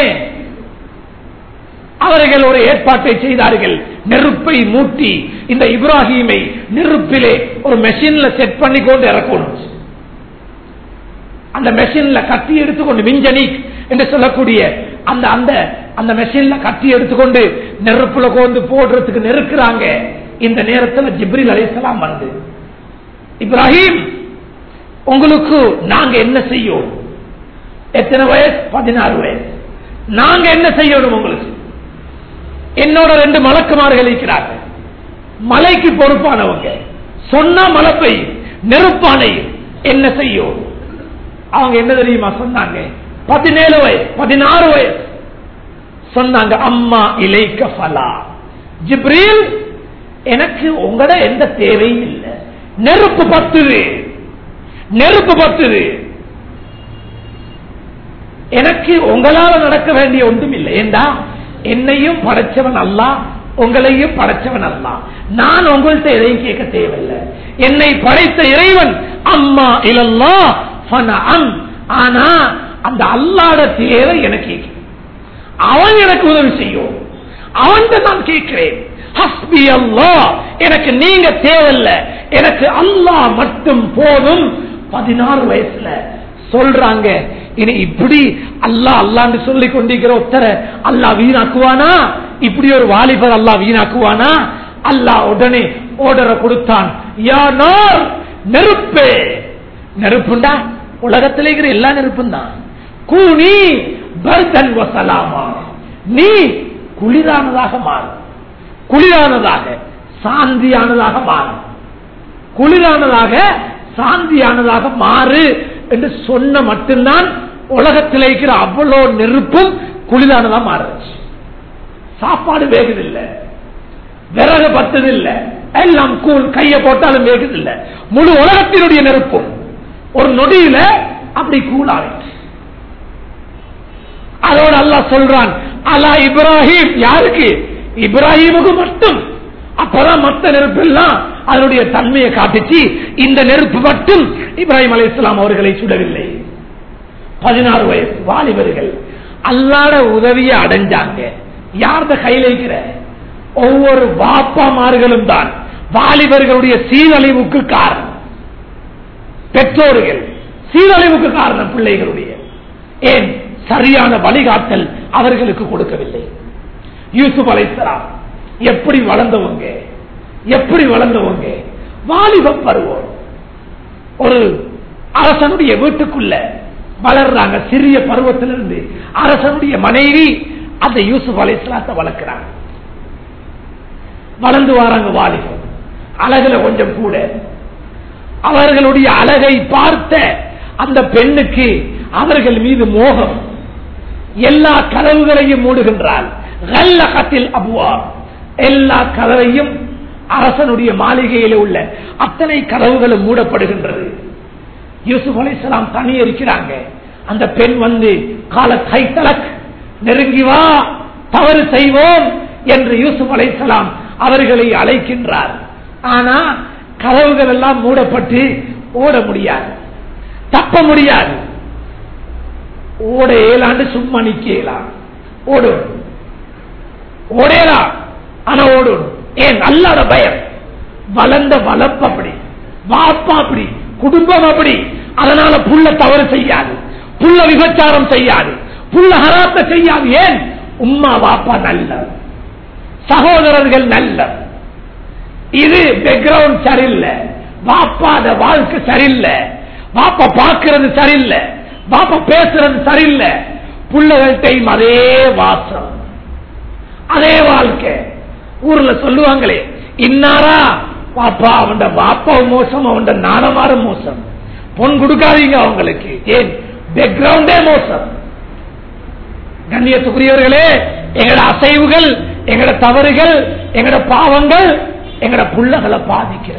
அவர்கள் ஒரு ஏற்பாட்டை செய்தார்கள். நெருப்பை மூட்டி இந்த இப்ராஹிமை நெருப்பிலே ஒரு மெஷின்ல செட் பண்ணி கொண்டு இறக்கணும். அந்த மெஷின்ல கட்டி எடுத்துக்கொண்டு மிஞ்சனிக் என்று சொல்லக்கூடிய அந்த அந்த அந்த மெஷின்ல கட்டி எடுத்துக்கொண்டு நெருப்புல கொண்டு போடுறதுக்கு நெருக்குறாங்க. இந்த நேரத்தில் ஜிப்ரீல் அலைஹிஸ்ஸலாம் வந்து, இப்ராஹிம் உங்களுக்கு நாங்க என்ன செய்யும்? எத்தனை வயசு? பதினாறு வயசு. நாங்க என்ன செய்யணும் உங்களுக்கு? என்னோட ரெண்டு மலக்குமார்கள் இருக்கிறார்கள், மலைக்கு பொறுப்பானவங்க. சொன்னா மழை பெய்யும், நெருப்பானை என்ன செய்யும்? அவங்க என்ன தெரியுமா சொன்னாங்க? பதினேழு வயசு பதினாறு வயசு சொன்னாங்க, அம்மா இலைக்க ஃபலா. ஜிப்ரீல், எனக்கு உங்களோட எந்த தேவையும் இல்லை. நெருப்பு பத்துது, நெருப்பு பத்துது. எனக்கு உங்களால நடக்க வேண்டிய ஒன்றும் இல்லை. ஏண்டா என்னையும் படைச்சவன் அல்லாஹ், உங்களையும் படைச்சவன் அல்லாஹ். நான் உங்கள்கிட்ட எதையும் கேட்க தேவையில்லை. என்னை படைத்த இறைவன் அம்மா இலல்லாஹ் ஃபனஅம். ஆனா அந்த அல்லாஹ்ட தேவை எனக்கு, அவன் எனக்கு உதவி செய்யும், அவன் நான் கேட்கிறேன். ஹஸ்பி அல்லாஹ், எனக்கு நீங்க தேவையில்லை, எனக்கு அல்லாஹ் மட்டும் போதும். பதினாறு வயசுல சொல்றாங்க. இனி இப்படி அல்லாஹ் அல்லான்னு சொல்லி கொண்டிருக்கிற ஒருத்தர அல்லாஹ் வீணாக்குவானா? இப்படி ஒரு வாலிபர் அல்லாஹ் வீணாக்குவானா? அல்லாஹ் உடனே ஓர்டரை கொடுத்தான், யா நார், நெருப்பே. நெருப்புண்டா உலகத்திலே இருக்கிற எல்லா நெருப்பும் தான். கூனி பர்தன் வசலாமா, நீ குளிரானதாக மாறு, குளிரானதாக சாந்தியானதாக மாறு, குளிரானதாக சாந்தியானதாக மாறு என்று சொன்ன மட்டும்தான் உலகத்தில் இருக்கிற அவ்வளோ நெருப்பும் குளிரானதா மாறுச்சு. சாப்பாடு வேகுதில்லை, விறகு பத்ததில்லை, எல்லாம் கூழ் கையை போட்டாலும் வேகுதில்லை. முழு உலகத்தினுடைய நெருப்பும் ஒரு நொடியில அப்படி கூழாயிடுச்சு. அதோட அல்லாஹ் சொல்றான், அலா இப்ராஹிம், யாருக்கு? இப்ராஹிமுக்கு மட்டும். அப்பதான் மற்ற நெருப்பு எல்லாம் அதனுடைய தன்மையை காட்டுச்சு. இந்த நெருப்பு மட்டும் இப்ராஹிம் அலைஹிஸ்ஸலாம் அவர்களை சுடவில்லை. பதினாறு வயசு வாலிபர்கள் அல்லாஹ்ட உதவியை அடைஞ்சாங்க. யார்த கையில் இருக்கிற? ஒவ்வொரு வாப்பாமார்களும் தான் வாலிபர்களுடைய சீரழிவுக்கு காரணம். பெற்றோர்கள் சீரழிவுக்கு காரணம் பிள்ளைகளுடைய. ஏன்? சரியான வழிகாட்டல் அவர்களுக்கு கொடுக்கவில்லை. யூசுப் அலைஹிஸ்ஸலாம் எப்படி வளர்ந்தவங்க, எப்படி வளர்ந்தவங்க? வாலிப பருவம். ஒரு அரசனுடைய வீட்டுக்குள்ள வளர்றாங்க. சிறிய பருவத்திலிருந்து அரசனுடைய மனைவி அந்த யூசுப் அலைஹிஸ்ஸலாத்தை வளர்க்கிறாங்க. வளர்ந்து வராங்க வாலிபம், அழகுல கொஞ்சம் கூட. அவர்களுடைய அழகை பார்த்த அந்த பெண்ணுக்கு அவர்கள் மீது மோகம். எல்லா கதவுகளையும் மூடுகின்றாள். எல்லா கதவையும், அரசனுடைய மாளிகையில் உள்ள அத்தனை கதவுகளும் மூடப்படுகின்றது. யூசுப் அலைஹிஸ்ஸலாம் தனியே இருக்கிறாங்க. அந்த பெண் வந்து கால கைத்தலக், நெருங்கி வா, தவறு செய்வோம் என்று யூசுப் அலைஹிஸ்ஸலாம் அவர்களை அழைக்கின்றார். ஆனா கதவுகள் எல்லாம் மூடப்பட்டு ஓட முடியாது, தப்ப முடியாது. ஓட ஏழாண்டு சும்மா நிக்கலாம், ஓடும், ஓடேலாம். ஆனா ஓடும். ஏன்? அல்லாஹ்ட பயம். வளர்ந்த வளர்ப்பு அப்படி, வாப்பா அப்படி, குடும்பம் அப்படி. அதனால புள்ள தவறு செய்யாது, புள்ள விபச்சாரம் செய்யாது, புள்ள ஹராத்த செய்யாது. ஏன்? உம்மா வாப்பா நல்ல, சகோதரர்கள் நல்ல. இது பேக்ரவுண்ட் சரியில்லை, வாப்பாத வாழ்க்கை சரியில்லை, வாப்பா பார்க்கிறது சரியில்லை, வாப்பா பேசுறது சரியில்லை. புள்ளகள்கிட்டையும் அதே வாசம், அதே வாழ்க்கை. ஊர்ல சொல்லுவாங்களே, இன்னாரா பாப்பா, அவன் வாப்பா மோசம், அவன் நாணமார மோசம், பொன் கொடுக்காதீங்க அவங்களுக்கு. ஏன்? பேக்ரவுண்டே மோசம். கண்ணியத்துக்குரியவர்களே, எங்கட அசைவுகள், எங்கட தவறுகள், எங்கட பாவங்கள் எங்கட புள்ளகளை பாதிக்கிற,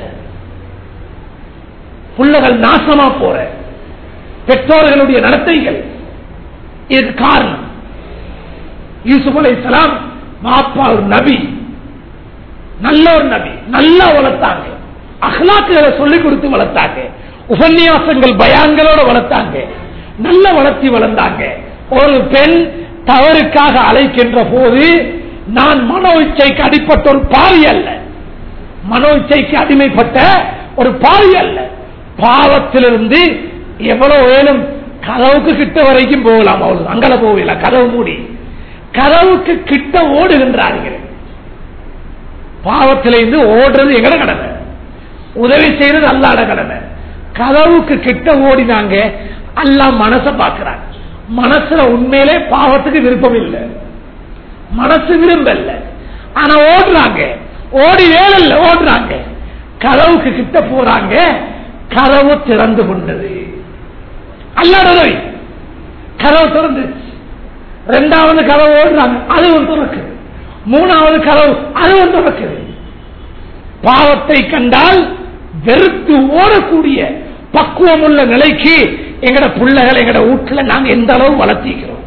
புள்ளகள் நாசமா போற, பெற்றோர்களுடைய நடத்தைகள் இதுக்கு காரணம். யூசுப் அலைஹிஸ்ஸலாம் பாப்பா ஒரு நபி, நல்ல ஒரு நபி, நல்லா வளர்த்தாங்க. அஹ்லாக்குகளை சொல்லிக் கொடுத்து வளர்த்தாங்க, உபன்யாசங்கள் பயான்களோட வளர்த்தாங்க, நல்ல வளர்ச்சி வளர்ந்தாங்க. ஒரு பெண் தவறுக்காக அழைக்கின்ற போது, நான் மனோ இச்சைக்கு அடிப்பட்ட ஒரு பாவி அல்ல, மனோ இச்சைக்கு அடிமைப்பட்ட ஒரு பாவி அல்ல, பாவத்திலிருந்து எவ்வளவு வேணும் கதவுக்கு கிட்ட வரைக்கும் போகலாம், அவ்வளவு அங்கல போகல, கதவு மூடி கதவுக்கு கிட்ட ஓடுகின்றார்கள். பாவத்திலிருந்து ஓடுறது எங்கட கடமை, உதவி செய்யறது அல்லாஹ்ட கடமை. கதவுக்கு கிட்ட ஓடினாங்க. அல்லாஹ் மனச பாக்குறாங்க. மனசுல உண்மையிலே பாவத்துக்கு விருப்பம் இல்லை, மனசு விரும்பல, ஆனா ஓடுறாங்க. ஓடி வேலை ஓடுறாங்க. கதவுக்கு கிட்ட போறாங்க. கதவு திறந்து கொண்டது. அல்லாஹ்ட உதவி. கதவு திறந்து. இரண்டாவது கதவு ஓடுறாங்க, அதுவும் திறக்குது. மூணாவது கதவு அதுவும் திறக்குது. பாவத்தை கண்டால் வெறுத்து ஓடக்கூடிய பக்குவம் உள்ள நிலைக்கு எங்கட பிள்ளைகள் எங்கட வீட்டுல நாங்க எந்த அளவு வளர்த்திக்கிறோம்.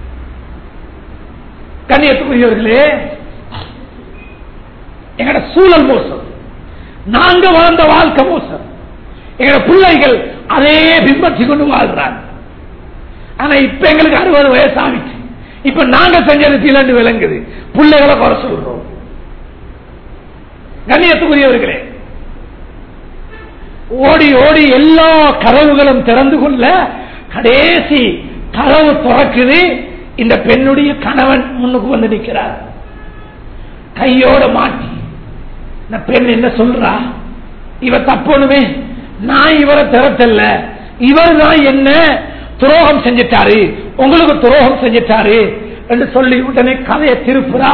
கண்ணியத்துக்குரியவர்களே, எங்கட சூழல் மோசம், நாங்க வளர்ந்த வாழ்க்கை மோசம். எங்கட பிள்ளைகள் அதே பின்பற்றி கொண்டு வாழ்றாங்க. ஆனா இப்ப எங்களுக்கு அறுபது வயசு ஆகிட்டு, இப்ப நாங்க செஞ்சது திலண்டு விளங்குது, பிள்ளைகளை குறை சொல்றோம். கண்ணியத்துக்குரியவர்களே, ஓடி ஓடி எல்லா கதவுகளும் திறந்து கொள்ள கடைசி கதவு திறக்குது. இந்த பெண்ணுடைய கணவன் முன்னுக்கு வந்து நிற்கிறார், கையோட மாட்டி. இந்த பெண் என்ன சொல்றா, இவ தப்புனுமே, நான் இவரை திறத்தல்ல, இவர் தான் என்ன துரோகம் செஞ்சிட்டாரு, உங்களுக்கு துரோகம் செஞ்சிட்டாரு என்று சொல்லி உடனே கதையை திருப்புறா.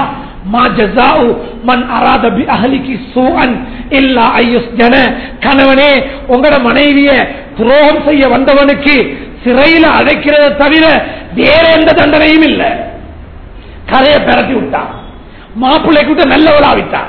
கணவனே, உங்களோட மனைவிய துரோகம் செய்ய வந்தவனுக்கு சிறையில் அடைக்கிறத தவிர வேற எந்த தண்டனையும் இல்லை. கதையை பெறட்டி விட்டான். மாப்பிள்ளை கூட்ட நல்லவளா விட்டான்.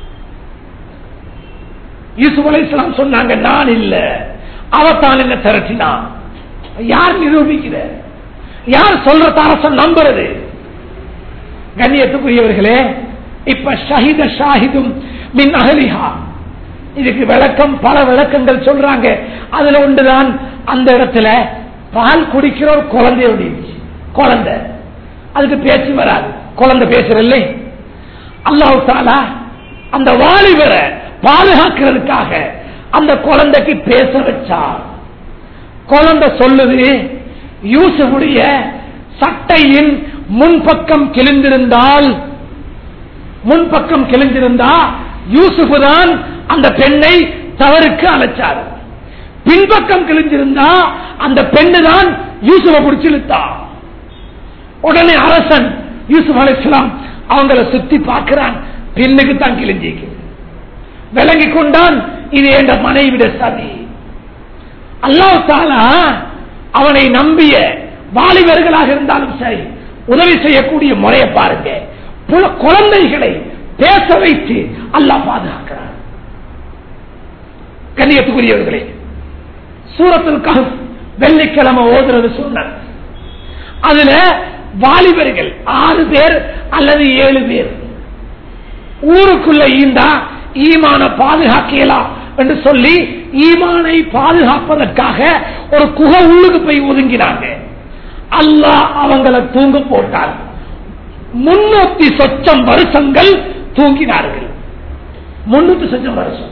யூசுப் அலைஹிஸ்ஸலாம் சொன்னாங்க, நான் இல்ல, அவத்தான் என்ன திரட்டினான். யார் நிரூபிக்கிற, யார் சொல்ற அரசன் நம்புறது? கண்ணியத்துக்குரியவர்களே, இப்ப ஷஹித ஷாஹிதும் மின் அஹ்லிஹா, இதுக்கு விளக்கம் பல விளக்கங்கள் சொல்றாங்க. அதுல ஒன்றுதான், அந்த இடத்துல பால் குடிக்கிற ஒரு குழந்தையோட குழந்தை, அதுக்கு பேச்சு வராது, குழந்தை பேசுறல்ல. அல்லாஹ் தஆலா அந்த வாலிபரை பாதுகாக்கிறதுக்காக அந்த குழந்தைக்கு பேச வச்சார். குழந்தை சொல்லுது, யூசுஃபுடைய சட்டையின் முன்பக்கம் கிழிந்திருந்தால், முன்பக்கம் கிழிந்திருந்தா யூசுஃப் தான் அந்த பெண்ணை தவறுக்கு அழைச்சார். பின்பக்கம் கிழிஞ்சிருந்தா அந்த பெண்ணு தான் யூசுஃபை பிடிச்சு இழுத்தா. உடனே அரசன் யூசுப் அலைஹிஸ்ஸலாம் அவங்களை சுத்தி பார்க்கிறான், பெண்ணுக்கு தான் கிழிஞ்சிக்கு. விளங்கி கொண்டான், இது என்ற மனைவிட சதி. அல்லாஹ் தஆலா அவனை நம்பிய வாலிபர்களாக இருந்தாலும் சரி, உதவி செய்யக்கூடிய முறையை பாருங்க. குழந்தைகளை பேச வைத்து அல்லாஹ் பாதுகாக்கிறார். கண்ணியத்துக்குரியவர்களே, சூரத்துல் கஹ்ஃப் வெள்ளிக்கிழமை ஓதுறது சொன்னார். அதுல வாலிபர்கள் ஆறு பேர் அல்லது ஏழு பேர் ஊருக்குள்ள ஈந்தா ஈமான பாதுகாக்கலாம் என்று சொல்லி ஈமானை பாதுகாப்பதற்காக ஒரு குகை உள்ளுக்கு போய் ஒதுங்கினாங்க. அல்லாஹ் அவங்களை தூங்க போட்டார். முன்னூத்தி சொச்சம் வருஷங்கள் தூங்கினார்கள். முன்னூத்தி சொச்சம் வருஷம்.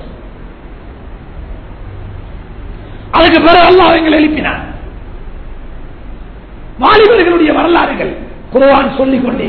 அதுக்கு பிறகு அல்லாஹ் அவங்களை எழுப்பினார். வாலிபர்களுடைய வரலாறுகள் குர்ஆன் சொல்லிக் கொண்டே.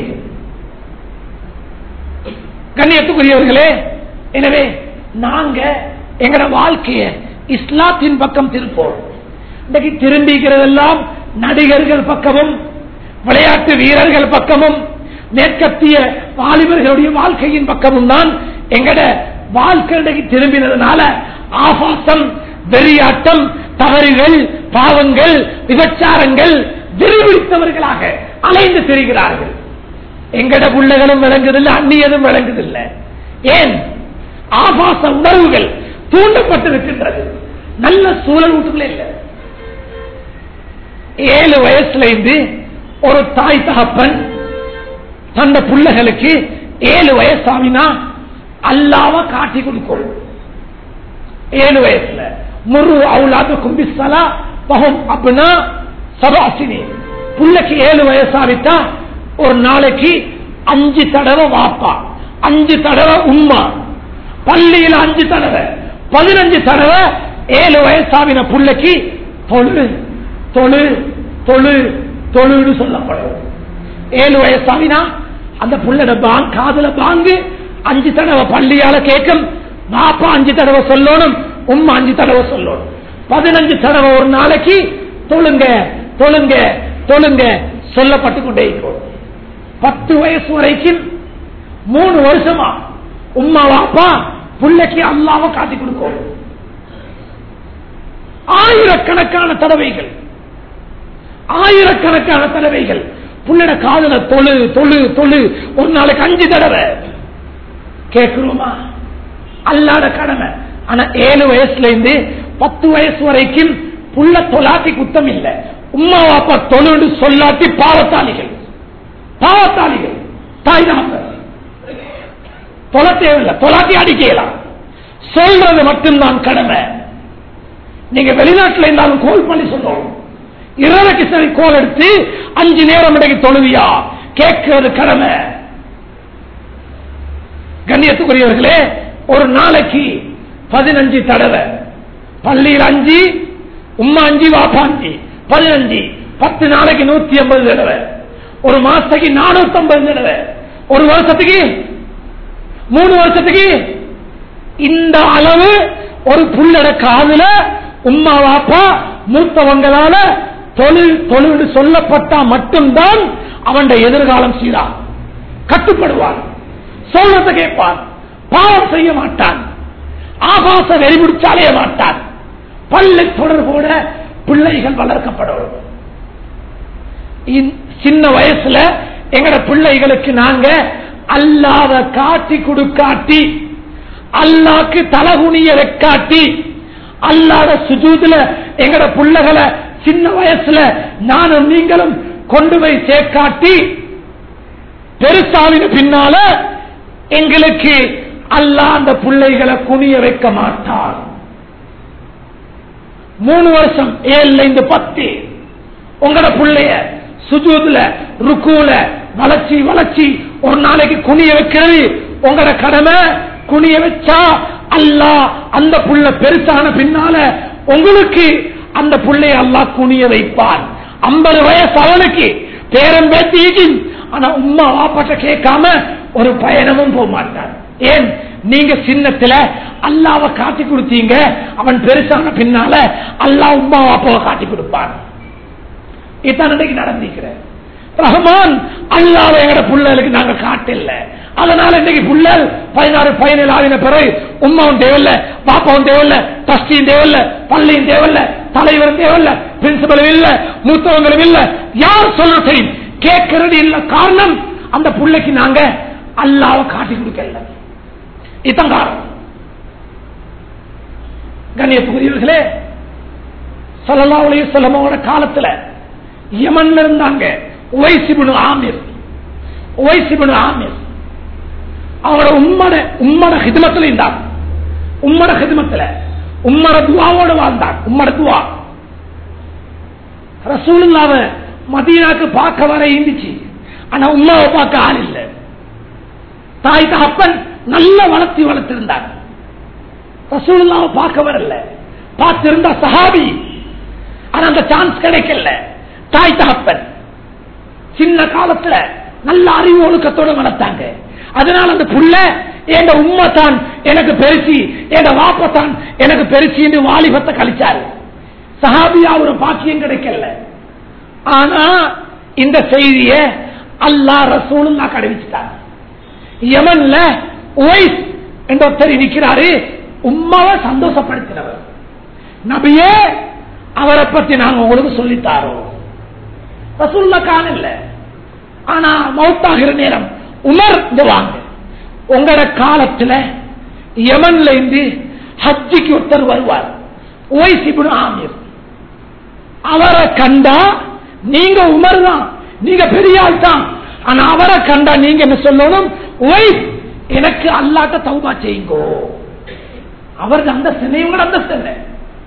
கண்ணியத்துக்குரியவர்களே, எனவே நாங்க எங்கட வாழ்க்கைய இஸ்லாத்தின் பக்கம் திருப்போம். இன்னைக்கு திரும்பிக்கிறதெல்லாம் நடிகர்கள் பக்கமும் விளையாட்டு வீரர்கள் பக்கமும் மேற்கத்திய வாலிபர்களுடைய வாழ்க்கையின் பக்கமும் தான் எங்கட வாழ்க்கை திரும்பினதுனால ஆபாசம், வெறியாட்டம், தவறுகள், பாவங்கள், விபச்சாரங்கள் விரிவிடித்தவர்களாக அலைந்து திரிகிறார்கள். எங்கட பிள்ளைகளும் விளங்குதில்லை, அந்நியதும் விளங்குதில்லை. ஏன்? ஆபாச உணர்வுகள் தூண்டப்பட்டிருக்கின்றது. நல்ல சூழல் வீட்டுக்குள்ள இல்லை. ஏழு வயசுல இருந்து ஒரு தாய் தகப்பன் தந்த பிள்ளைகளுக்கு ஏழு வயசாவினா அல்லாஹ்வை காட்டி கொடுக்கும். ஏழு வயசுல முரு அவுலாது கும்பிசலா பஹும் அப்னா சபாசினி. பிள்ளைக்கு ஏழு வயசாவிட்டா ஒரு நாளைக்கு அஞ்சு தடவை வாப்பா, அஞ்சு தடவை உம்மா, பள்ளியில் அஞ்சு தடவை, பதினஞ்சு தடவை ஏழு வயசாவின பிள்ளைக்கு தொழு தொழு தொழு தொழுன்னு சொல்லப்படும். ஏழு வயசாவினா அந்த புள்ளட பாங்க் காதுல பாங்கு அஞ்சு தடவை பள்ளியால கேட்கும். பாப்பா அஞ்சு தடவை சொல்லணும், உம்மா அஞ்சு தடவை சொல்லணும். பதினஞ்சு தடவை ஒரு நாளைக்கு தொழுங்க தொழுங்க தொழுங்க சொல்லப்பட்டு கொண்டே இருக்கும். பத்து வயசு வரைக்கும் மூணு வருஷமா உம்மா வாப்பா புள்ளைக்கு அல்லாஹ்வை காட்டி கொடுக்கும். ஆயிரக்கணக்கான தடவைகள் ஆயிரக்கணக்கான தடவைகள் புள்ளட காதல தொழு தொழு தொழு ஒரு நாளைக்கு அஞ்சு தடவை கேட்கிறோமா? அல்லாத கடமை. ஆனா ஏழு வயசுல இருந்து பத்து வயசு வரைக்கும் புள்ள தொலாட்டி குத்தம் இல்லை. உம்மா வாப்பா தொழுன்னு சொல்லாட்டி பாவத்தாளிகள் பாவத்தாளிகள். தாய் தான் தொலை தேவையில்லை, தொலாட்டி அடிக்கலாம். சொல்றது மட்டும்தான் கடமை. நீங்க வெளிநாட்டில் இருந்தாலும் கோல் பண்ணி சொல்லணும். இரவைக்கு சரி கோல் எடுத்து அஞ்சு நேரம் இடைக்கு தொழுவியா கேட்கிறது கடமை. கண்ணியத்துக்குரியவர்களே, ஒரு நாளைக்கு பதினஞ்சு தடவை பள்ளியில் அஞ்சு, உம்மா அஞ்சு, வாப்பா அஞ்சு, பதினஞ்சு, பத்து நாளைக்கு நூத்தி ஐம்பது தடவை, ஒரு மாசத்துக்கு நானூத்தி ஐம்பது தடவை, ஒரு வருஷத்துக்கு மூணு வருஷத்துக்கு இந்த அளவு ஒரு புள்ளட காதுல உம்மா வாப்பா மூத்தவங்களால தொழில் தொழில் சொல்லப்பட்டா மட்டும்தான் அவன் எதிர்காலம் சீரா கட்டுப்படுவான். சொல்றத கேட்பான், பாவம் செய்ய மாட்டான், ஆபாச வெறிமுடிச்சாலே மாட்டான். பள்ளி தொடர்போட பிள்ளைகள் வளர்க்கப்படும். சின்ன வயசுல எங்கட பிள்ளைகளுக்கு நாங்க அல்லாத காட்டி கொடுக்காட்டி, அல்லாக்கு தலகுனிய வைக்காட்டி, அல்லாத சுஜூதுல எங்கட பிள்ளைகளை சின்ன வயசுல நானும் நீங்களும் கொண்டு போய் சேர்க்காட்டி பெருசாவின பின்னால எங்களுக்கு அல்லாஹ் அந்த பிள்ளைகளை குனிய வைக்க மாட்டார். மூணு வருஷம் ஏழுல இருந்து பத்து உங்களோட பிள்ளைய சுஜூதுல ருக்குல வளர்ச்சி வளர்ச்சி ஒரு நாளைக்கு குனிய வைக்கிறது உங்களோட கடமை. குனிய வச்சா அல்லாஹ் அந்த புள்ள பெருசான பின்னால உங்களுக்கு அந்த புள்ளைய அல்லாஹ் குனிய வைப்பான். ஐம்பது வயசு அவனுக்கு பேரன் பேத்தி, ஆனா உம்மா வாப்பாட்ட கேட்காம ஒரு பயணமும் போக மாட்டான். ஏன்? நீங்க சின்னத்துல அல்லாவை காட்டி கொடுத்தீங்க, அவன் பெருசான பின்னால அல்லாஹ் உம்மா வாப்பாவை காட்டி கொடுப்பான். இதான் இன்னைக்கு நடந்திருக்கிற ரஹ்மான் அல்லாஹ் எங்கட புள்ளலுக்கு நாங்க காட்டல. அதனால இன்னைக்கு புள்ளல் பதினாறு பதினேழு ஆகின பிறகு உம்மாவும் தேவையில்ல, பாப்பாவும் தேவையில்ல, ட்ரஸ்டியும் தேவையில்ல, பள்ளியும் தேவையில்ல, தலைவரும் தேவையில்ல, பிரின்சிபலும் இல்ல, மூத்தவங்களும் இல்ல, யார் சொல்ல தெரியும் கேட்கறது இல்ல. காரணம் அந்த புள்ளைக்கு நாங்க அல்லாஹ்வை காட்டி கொடுக்கல. இதான் காரணம். கண்ணியத்துக்குரியவர்களே, ஸல்லல்லாஹு அலைஹி வஸல்லம் காலத்துல யமன்ல இருந்தாங்க உவைஸ் இப்னு ஆமிர். உவைஸ் இப்னு ஆமிர் அவரோட உம்மட உம்மட ஹிதமத்துல இருந்தாங்க. உம்மட ஹிதமத்துல உம்மட துஆவோட வாழ்ந்தாங்க. உம்மட துஆ ரசூலுல்லாஹ்வை மதீனாக்கு பார்க்க வர இருந்துச்சு, ஆனா உம்மாவை பார்க்க ஆள் இல்ல. தாய் தகப்பன் நல்ல வளர்த்தி வளர்த்திருந்தாங்க. ரசூலுல்லாஹ்வை பார்க்க வரல. பார்த்திருந்தா சஹாபி, ஆனா அந்த சான்ஸ் கிடைக்கல. தாய் தகப்பன் சின்ன காலத்துல நல்ல அறிவு ஒழுக்கத்தோட வளர்த்தாங்க. அதனால அந்த புள்ள என் உம்மா தான் எனக்கு பெருசி, என் வாப்பா தான் எனக்கு பெருசி என்று வாலிபத்தை கழிச்சாரு. சஹாபியா ஒரு பாக்கியம் கிடைக்கல. ஆனா இந்த செய்திய அல்லாஹ் ரசூலும் நான் கடைபிடிச்சிட்டாங்க. யமன்ல உவைஸ் என்ற ஒருத்தர் இருக்கிறாரு, உம்மாவை சந்தோஷப்படுத்தினவர். நபியே அவரை பத்தி நாங்க உங்களுக்கு சொல்லித்தாரோம். ரசூலுல்லாஹ் காணல, ஆனா மௌத்தாகிற நேரம் உமர் வாங்க உங்களோட காலத்துல யமன்ல இருந்து ஹஜ்ஜிக்கு ஒருத்தர் வருவார், உவைஸ் இப்னு ஆமிர். அவரை கண்டா நீங்க உமர் தான், நீங்க பெரிய ஆள் தான், ஆனா அவரை கண்டா நீங்க என்ன சொல்லணும்? உவைஸ் எனக்கு அல்லாஹ்ட்ட தௌபா செய்யுங்கோ. அவரது அந்த சினையோட அந்த சினை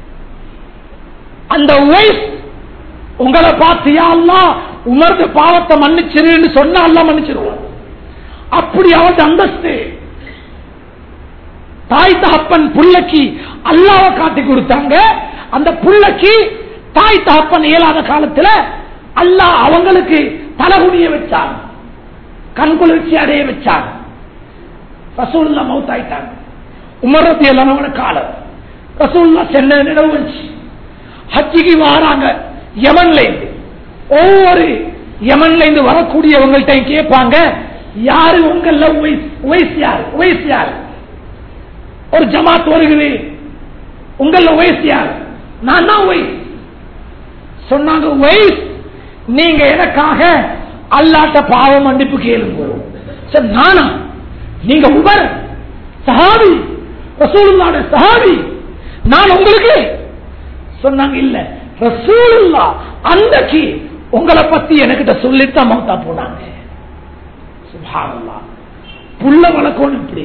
அந்த உவைஸ் உங்களை பார்த்து யா அல்லாஹ் உமர்ந்து பாவத்தை மன்னிச்சிருன்னு சொன்னா அல்லாஹ் மன்னிச்சிருவார். அப்படி அவரது அந்தஸ்து. தாய் தகப்பன் புள்ளைக்கு அல்லாஹ்வை காட்டி கொடுத்தாங்க. அந்த புள்ளைக்கு தாய் தகப்பன் இயலாத காலத்துல அல்லாஹ் அவங்களுக்கு தலகுனிய வச்சான், கண்குளிர்ச்சி அடைய வச்சான். ரசூலுல்லாஹ் மௌத் ஆயிட்டாங்க. உமர் ரலியல்லாஹு அன்ஹு காலம் ரசூலுல்லாஹ் சென்ன நினைவு வந்துச்சு. ஹஜ்ஜிக்கு வராங்க யமன்ல இருந்து. ஒவ்வொரு யமன்ல இருந்து வரக்கூடியவங்கள்ட்ட கேட்பாங்க, யாரு உங்கள உவைஸ் யாரு உவைஸ் யாரு ஒரு ஜமாத் வருகிறது, உங்கள உவைஸ் யாரு? நான் தான் உவைஸ். சொன்னாங்க, உவைஸ் நீங்க எனக்காக அல்லாஹ்ட்ட பாவ மன்னிப்பு கேளுங்க. சரி, நானா? நீங்க உமர் சஹாபி, ரசூலுல்லாஹ்வுடைய சஹாபி, நான் உங்களுக்கு சொன்னாங்க. இல்ல, ரசூலுல்லாஹ் அன்றைக்கு உங்களை பத்தி எனக்கிட்ட சொல்லித்தான் மௌத்தா போனாங்க. சுப்ஹானல்லாஹ். புள்ள வளர்க்கணும் இப்படி.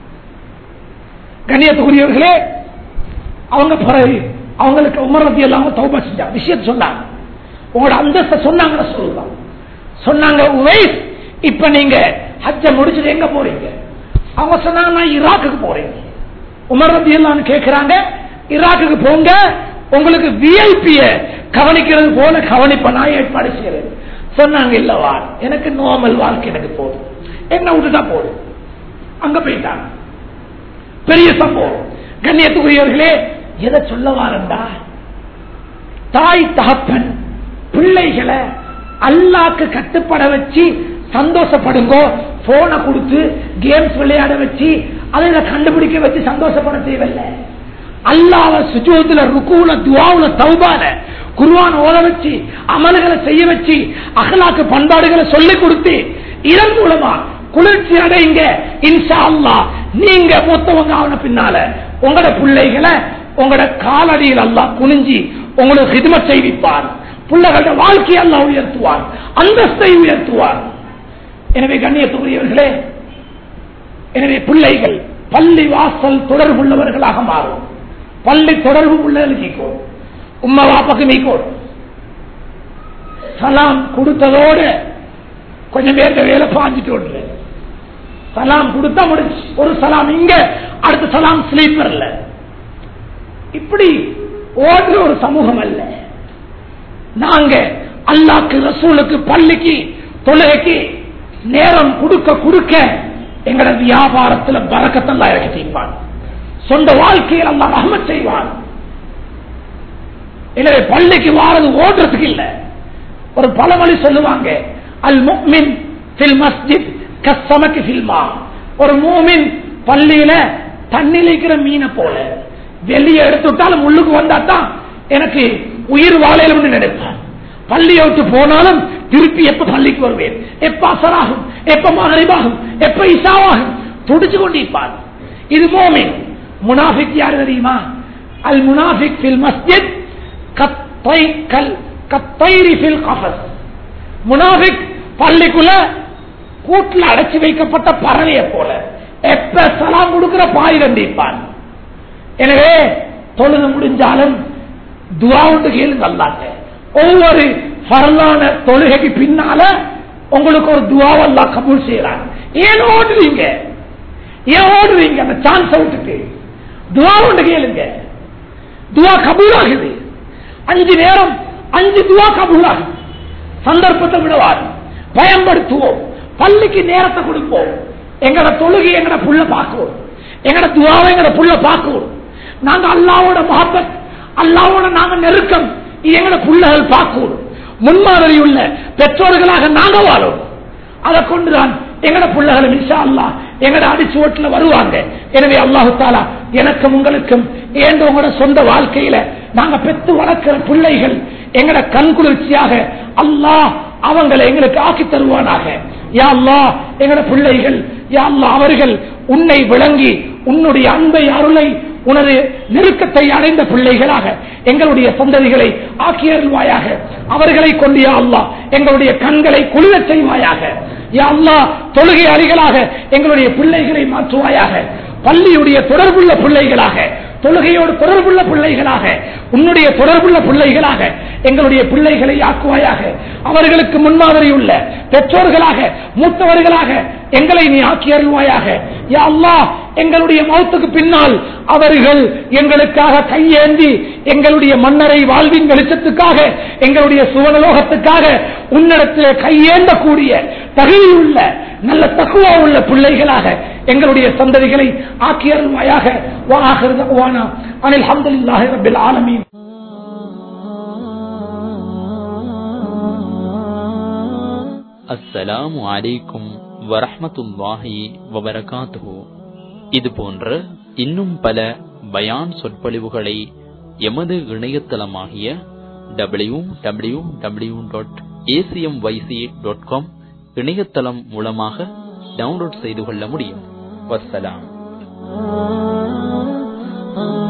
கண்ணியத்துக்குரியவர்களே, அவங்க பிறகு அவங்களுக்கு உமர் ரலியல்லாஹு தௌபா செஞ்சாங்க, விஷயத்தை சொன்னாங்க, உங்களோட அந்தஸ்தை சொன்னாங்க. ரசூலுல்லாஹ் சொன்னாங்க, உவைஸ் இப்ப நீங்க ஹஜ்ஜ முடிச்சுட்டு எங்க போறீங்க? அவங்க சொன்னாங்க, நான் ஈராக்குக்கு போறேன். உமர் ரலியல்லாஹு கேட்கிறாங்க, ஈராக்குக்கு போங்க, உங்களுக்கு விஐபிய கவனிக்கிறது போல கவனிப்ப நான் ஏற்பாடு செய்யறேன். சொன்னாங்க, இல்லவா எனக்கு நார்மல் வாழ்க்கை எனக்கு போதும், என்ன விட்டுட்டா போதும். அங்க போயிட்டாங்க. பெரிய சம்பவம். கண்ணியத்துக்குரியவர்களே, எதை சொல்ல வாரண்டா, தாய் தகப்பன் பிள்ளைகளை அல்லாஹ்க்கு கட்டுப்பட வச்சு சந்தோஷப்படுங்கோ. போனை கொடுத்து கேம்ஸ் விளையாட வச்சு அதை கண்டுபிடிக்க வச்சு சந்தோஷப்பட தேவையில்லை. அல்லாஹ்வ சுஜூதுல, ருக்குல, துஆவுல, தௌபால, குர்ஆன் ஓத வச்சு அமல்களை செய்ய வச்சு அக்லாக்கு பண்பாடுகளை சொல்லி கொடுத்து இதன் மூலமா குளிர்ச்சி அடைங்க. இன்ஷா அல்லாஹ் நீங்க மொத்தவங்க ஆன பின்னால உங்களோட பிள்ளைகளை உங்களோட காலடியில் அல்லாஹ் குனிஞ்சி உங்களுக்கு ஹிதமத் செய்விப்பார். பிள்ளைகளோட வாழ்க்கையை அல்லாஹ் உயர்த்துவார், அந்தஸ்தை உயர்த்துவார். எனவே கண்ணியத்துக்குரியவர்களே, எனவே பிள்ளைகள் பள்ளி வாசல் தொடர்புள்ளவர்களாக மாறும். பள்ளி தொடர்பு உள்ளதோ உம்மா வாப்பாக்கு நீக்கோ சலாம் கொடுத்ததோடு கொஞ்சம் பேருக்கு வேலை பாஞ்சிட்டு ஒன்று சலாம் கொடுத்தா முடிச்சு. ஒரு சலாம் இங்க, அடுத்த சலாம் ஸ்லீப்பர்ல. இப்படி ஓடுற ஒரு சமூகம் அல்ல. நாங்க அல்லாஹ்க்கு, ரசூலுக்கு, பள்ளிக்கு, தொழுகைக்கு நேரம் கொடுக்க கொடுக்க எங்களோட வியாபாரத்தில் பரக்கத்தெல்லாம் இறக்கி செய்வான், சொந்த வாழ்க்கையில் அல்லாஹ் ரஹ்மத் செய்வான். எனவே பள்ளிக்கு வாரது ஓடுறதுக்கு இல்ல. ஒரு பழமொழி சொல்லுவாங்க, அல் முஃமின் ஃபில் மஸ்ஜித் கஸ்ஸமகி ஃபில் மா. ஒரு மூமின் பள்ளியில தண்ணில இருக்கிற மீனை போல, வெளியே எடுத்துட்டாலும் உள்ளுக்கு வந்தாதான் எனக்கு உயிர் வாழையில நினைப்பான். பள்ளியை விட்டு போனாலும் திருப்பி எப்ப பள்ளிக்கு வருவேன், எப்ப அசராகும், எப்ப மகரிபாகும், எப்ப இசாவாகும் துடிச்சு கொண்டிருப்பான். இது மோமின். முனாஃபிக் யாரு தெரியுமா? அல் முனாஃபிக் ஃபில் மஸ்ஜித் கத்தைரி ஃபில் கஃபஸ். முனாஃபிக் பள்ளிக்குள்ள கூட்டுல அடைச்சு வைக்கப்பட்ட பறவையை போல எப்ப சலாம் கொடுக்கிற பாய் கண்டிப்பான். எனவே தொழுது முடிஞ்சாலும் துஆ உண்டு கேளுங்க அல்லாஹ்ட்ட. ஒவ்வொரு ஃபர்லான தொழுகைக்கு பின்னால உங்களுக்கு ஒரு துஆ அல்லாஹ் கபூல் செய்யறான். ஏன் ஓடுறீங்க? ஏன் ஓடுறீங்க? அந்த சான்ஸ் விட்டுட்டு துஆ உண்டு கேளுங்க. துஆ கபூல் ஆகுது. அஞ்சு நேரம் அஞ்சு துஆ கபூல் ஆகுது. சந்தர்ப்பத்தை விடவாது, பயன்படுத்துவோம். பள்ளிக்கு நேரத்தை கொடுப்போம். எங்கட தொழுகை எங்கட புள்ள பார்க்குவோம், எங்கட துஆவை எங்கட புள்ள பார்க்குவோம். நாங்க அல்லாஹ்வோட மஹப்பத், அல்லாஹ்வோட நாங்க நெருக்கம் எங்கட புள்ளகள் பார்க்குவோம். முன்மாதிரி உள்ள பெற்றோர்களாக நாங்க வாழும். அதை கொண்டுதான் எங்கட பிள்ளைகளும் இன்ஷா அல்லாஹ் எங்கட அடிச்சு ஓட்டுல வருவாங்க. எனவே அல்லாஹு தஆலா எனக்கும் உங்களுக்கும் ஏன் உங்களோட சொந்த வாழ்க்கையில நாங்க பெற்று வளர்க்கிற பிள்ளைகள் எங்கட கண் குளிர்ச்சியாக அல்லாஹ் அவங்களை எங்களுக்கு ஆக்கி தருவானாக. யா அல்லாஹ் எங்கட பிள்ளைகள், யா அல்லாஹ் அவர்கள் உன்னை விளங்கி உன்னுடைய அன்பை, அருளை, உனது நெருக்கத்தை அடைந்த பிள்ளைகளாக எங்களுடைய சந்ததிகளை ஆக்கியருள்வாயாக. அவர்களை கொண்டு யா அல்லாஹ் எங்களுடைய கண்களை குளிரச் செய்வாயாக. யா அல்லாஹ் தொழுகை அறிகளாக எங்களுடைய பிள்ளைகளை மாற்றுவாயாக. பள்ளியுடைய தொடர்புள்ள பிள்ளைகளாக, தொழுகையோடு தொடர்புள்ள பிள்ளைகளாக, உன்னுடைய தொடர்புள்ள பிள்ளைகளாக எங்களுடைய பிள்ளைகளை ஆக்குவாயாக. அவர்களுக்கு முன்மாதிரி உள்ள பெற்றோர்களாக, மூத்தவர்களாக எங்களை நீ ஆக்கி அருள்வாயாக. யா அல்லாஹ் எங்களுடைய மௌத்துக்கு பின்னால் அவர்கள் எங்களுக்காக கையேந்தி எங்களுடைய மன்னரை வாழ்வின் வெளிச்சத்துக்காக எங்களுடைய சுவனலோகத்துக்காக உன்னிடத்திலே கையேந்தக்கூடிய தகுதியுள்ள நல்ல தக்குவா உள்ள பிள்ளைகளாக எங்களுடைய சந்ததிகளை ஆக்கியருள்வாயாக. வஆகிரு தஅவானா அனில் ஹம்துலில்லாஹி ரப்பில் ஆலமீன். அஸ்ஸலாமு அலைக்கும் வரஹ்மத்துல்லாஹி வபரகாத்துஹு. இது போன்ற இன்னும் பல பயான் சொற்பொழிவுகளை எமது இணையதளமாகிய W W W dot ACM YC dot com இணையதளம் மூலமாக டவுன்லோட் செய்து கொள்ள முடியும். வஸ்ஸலாம்.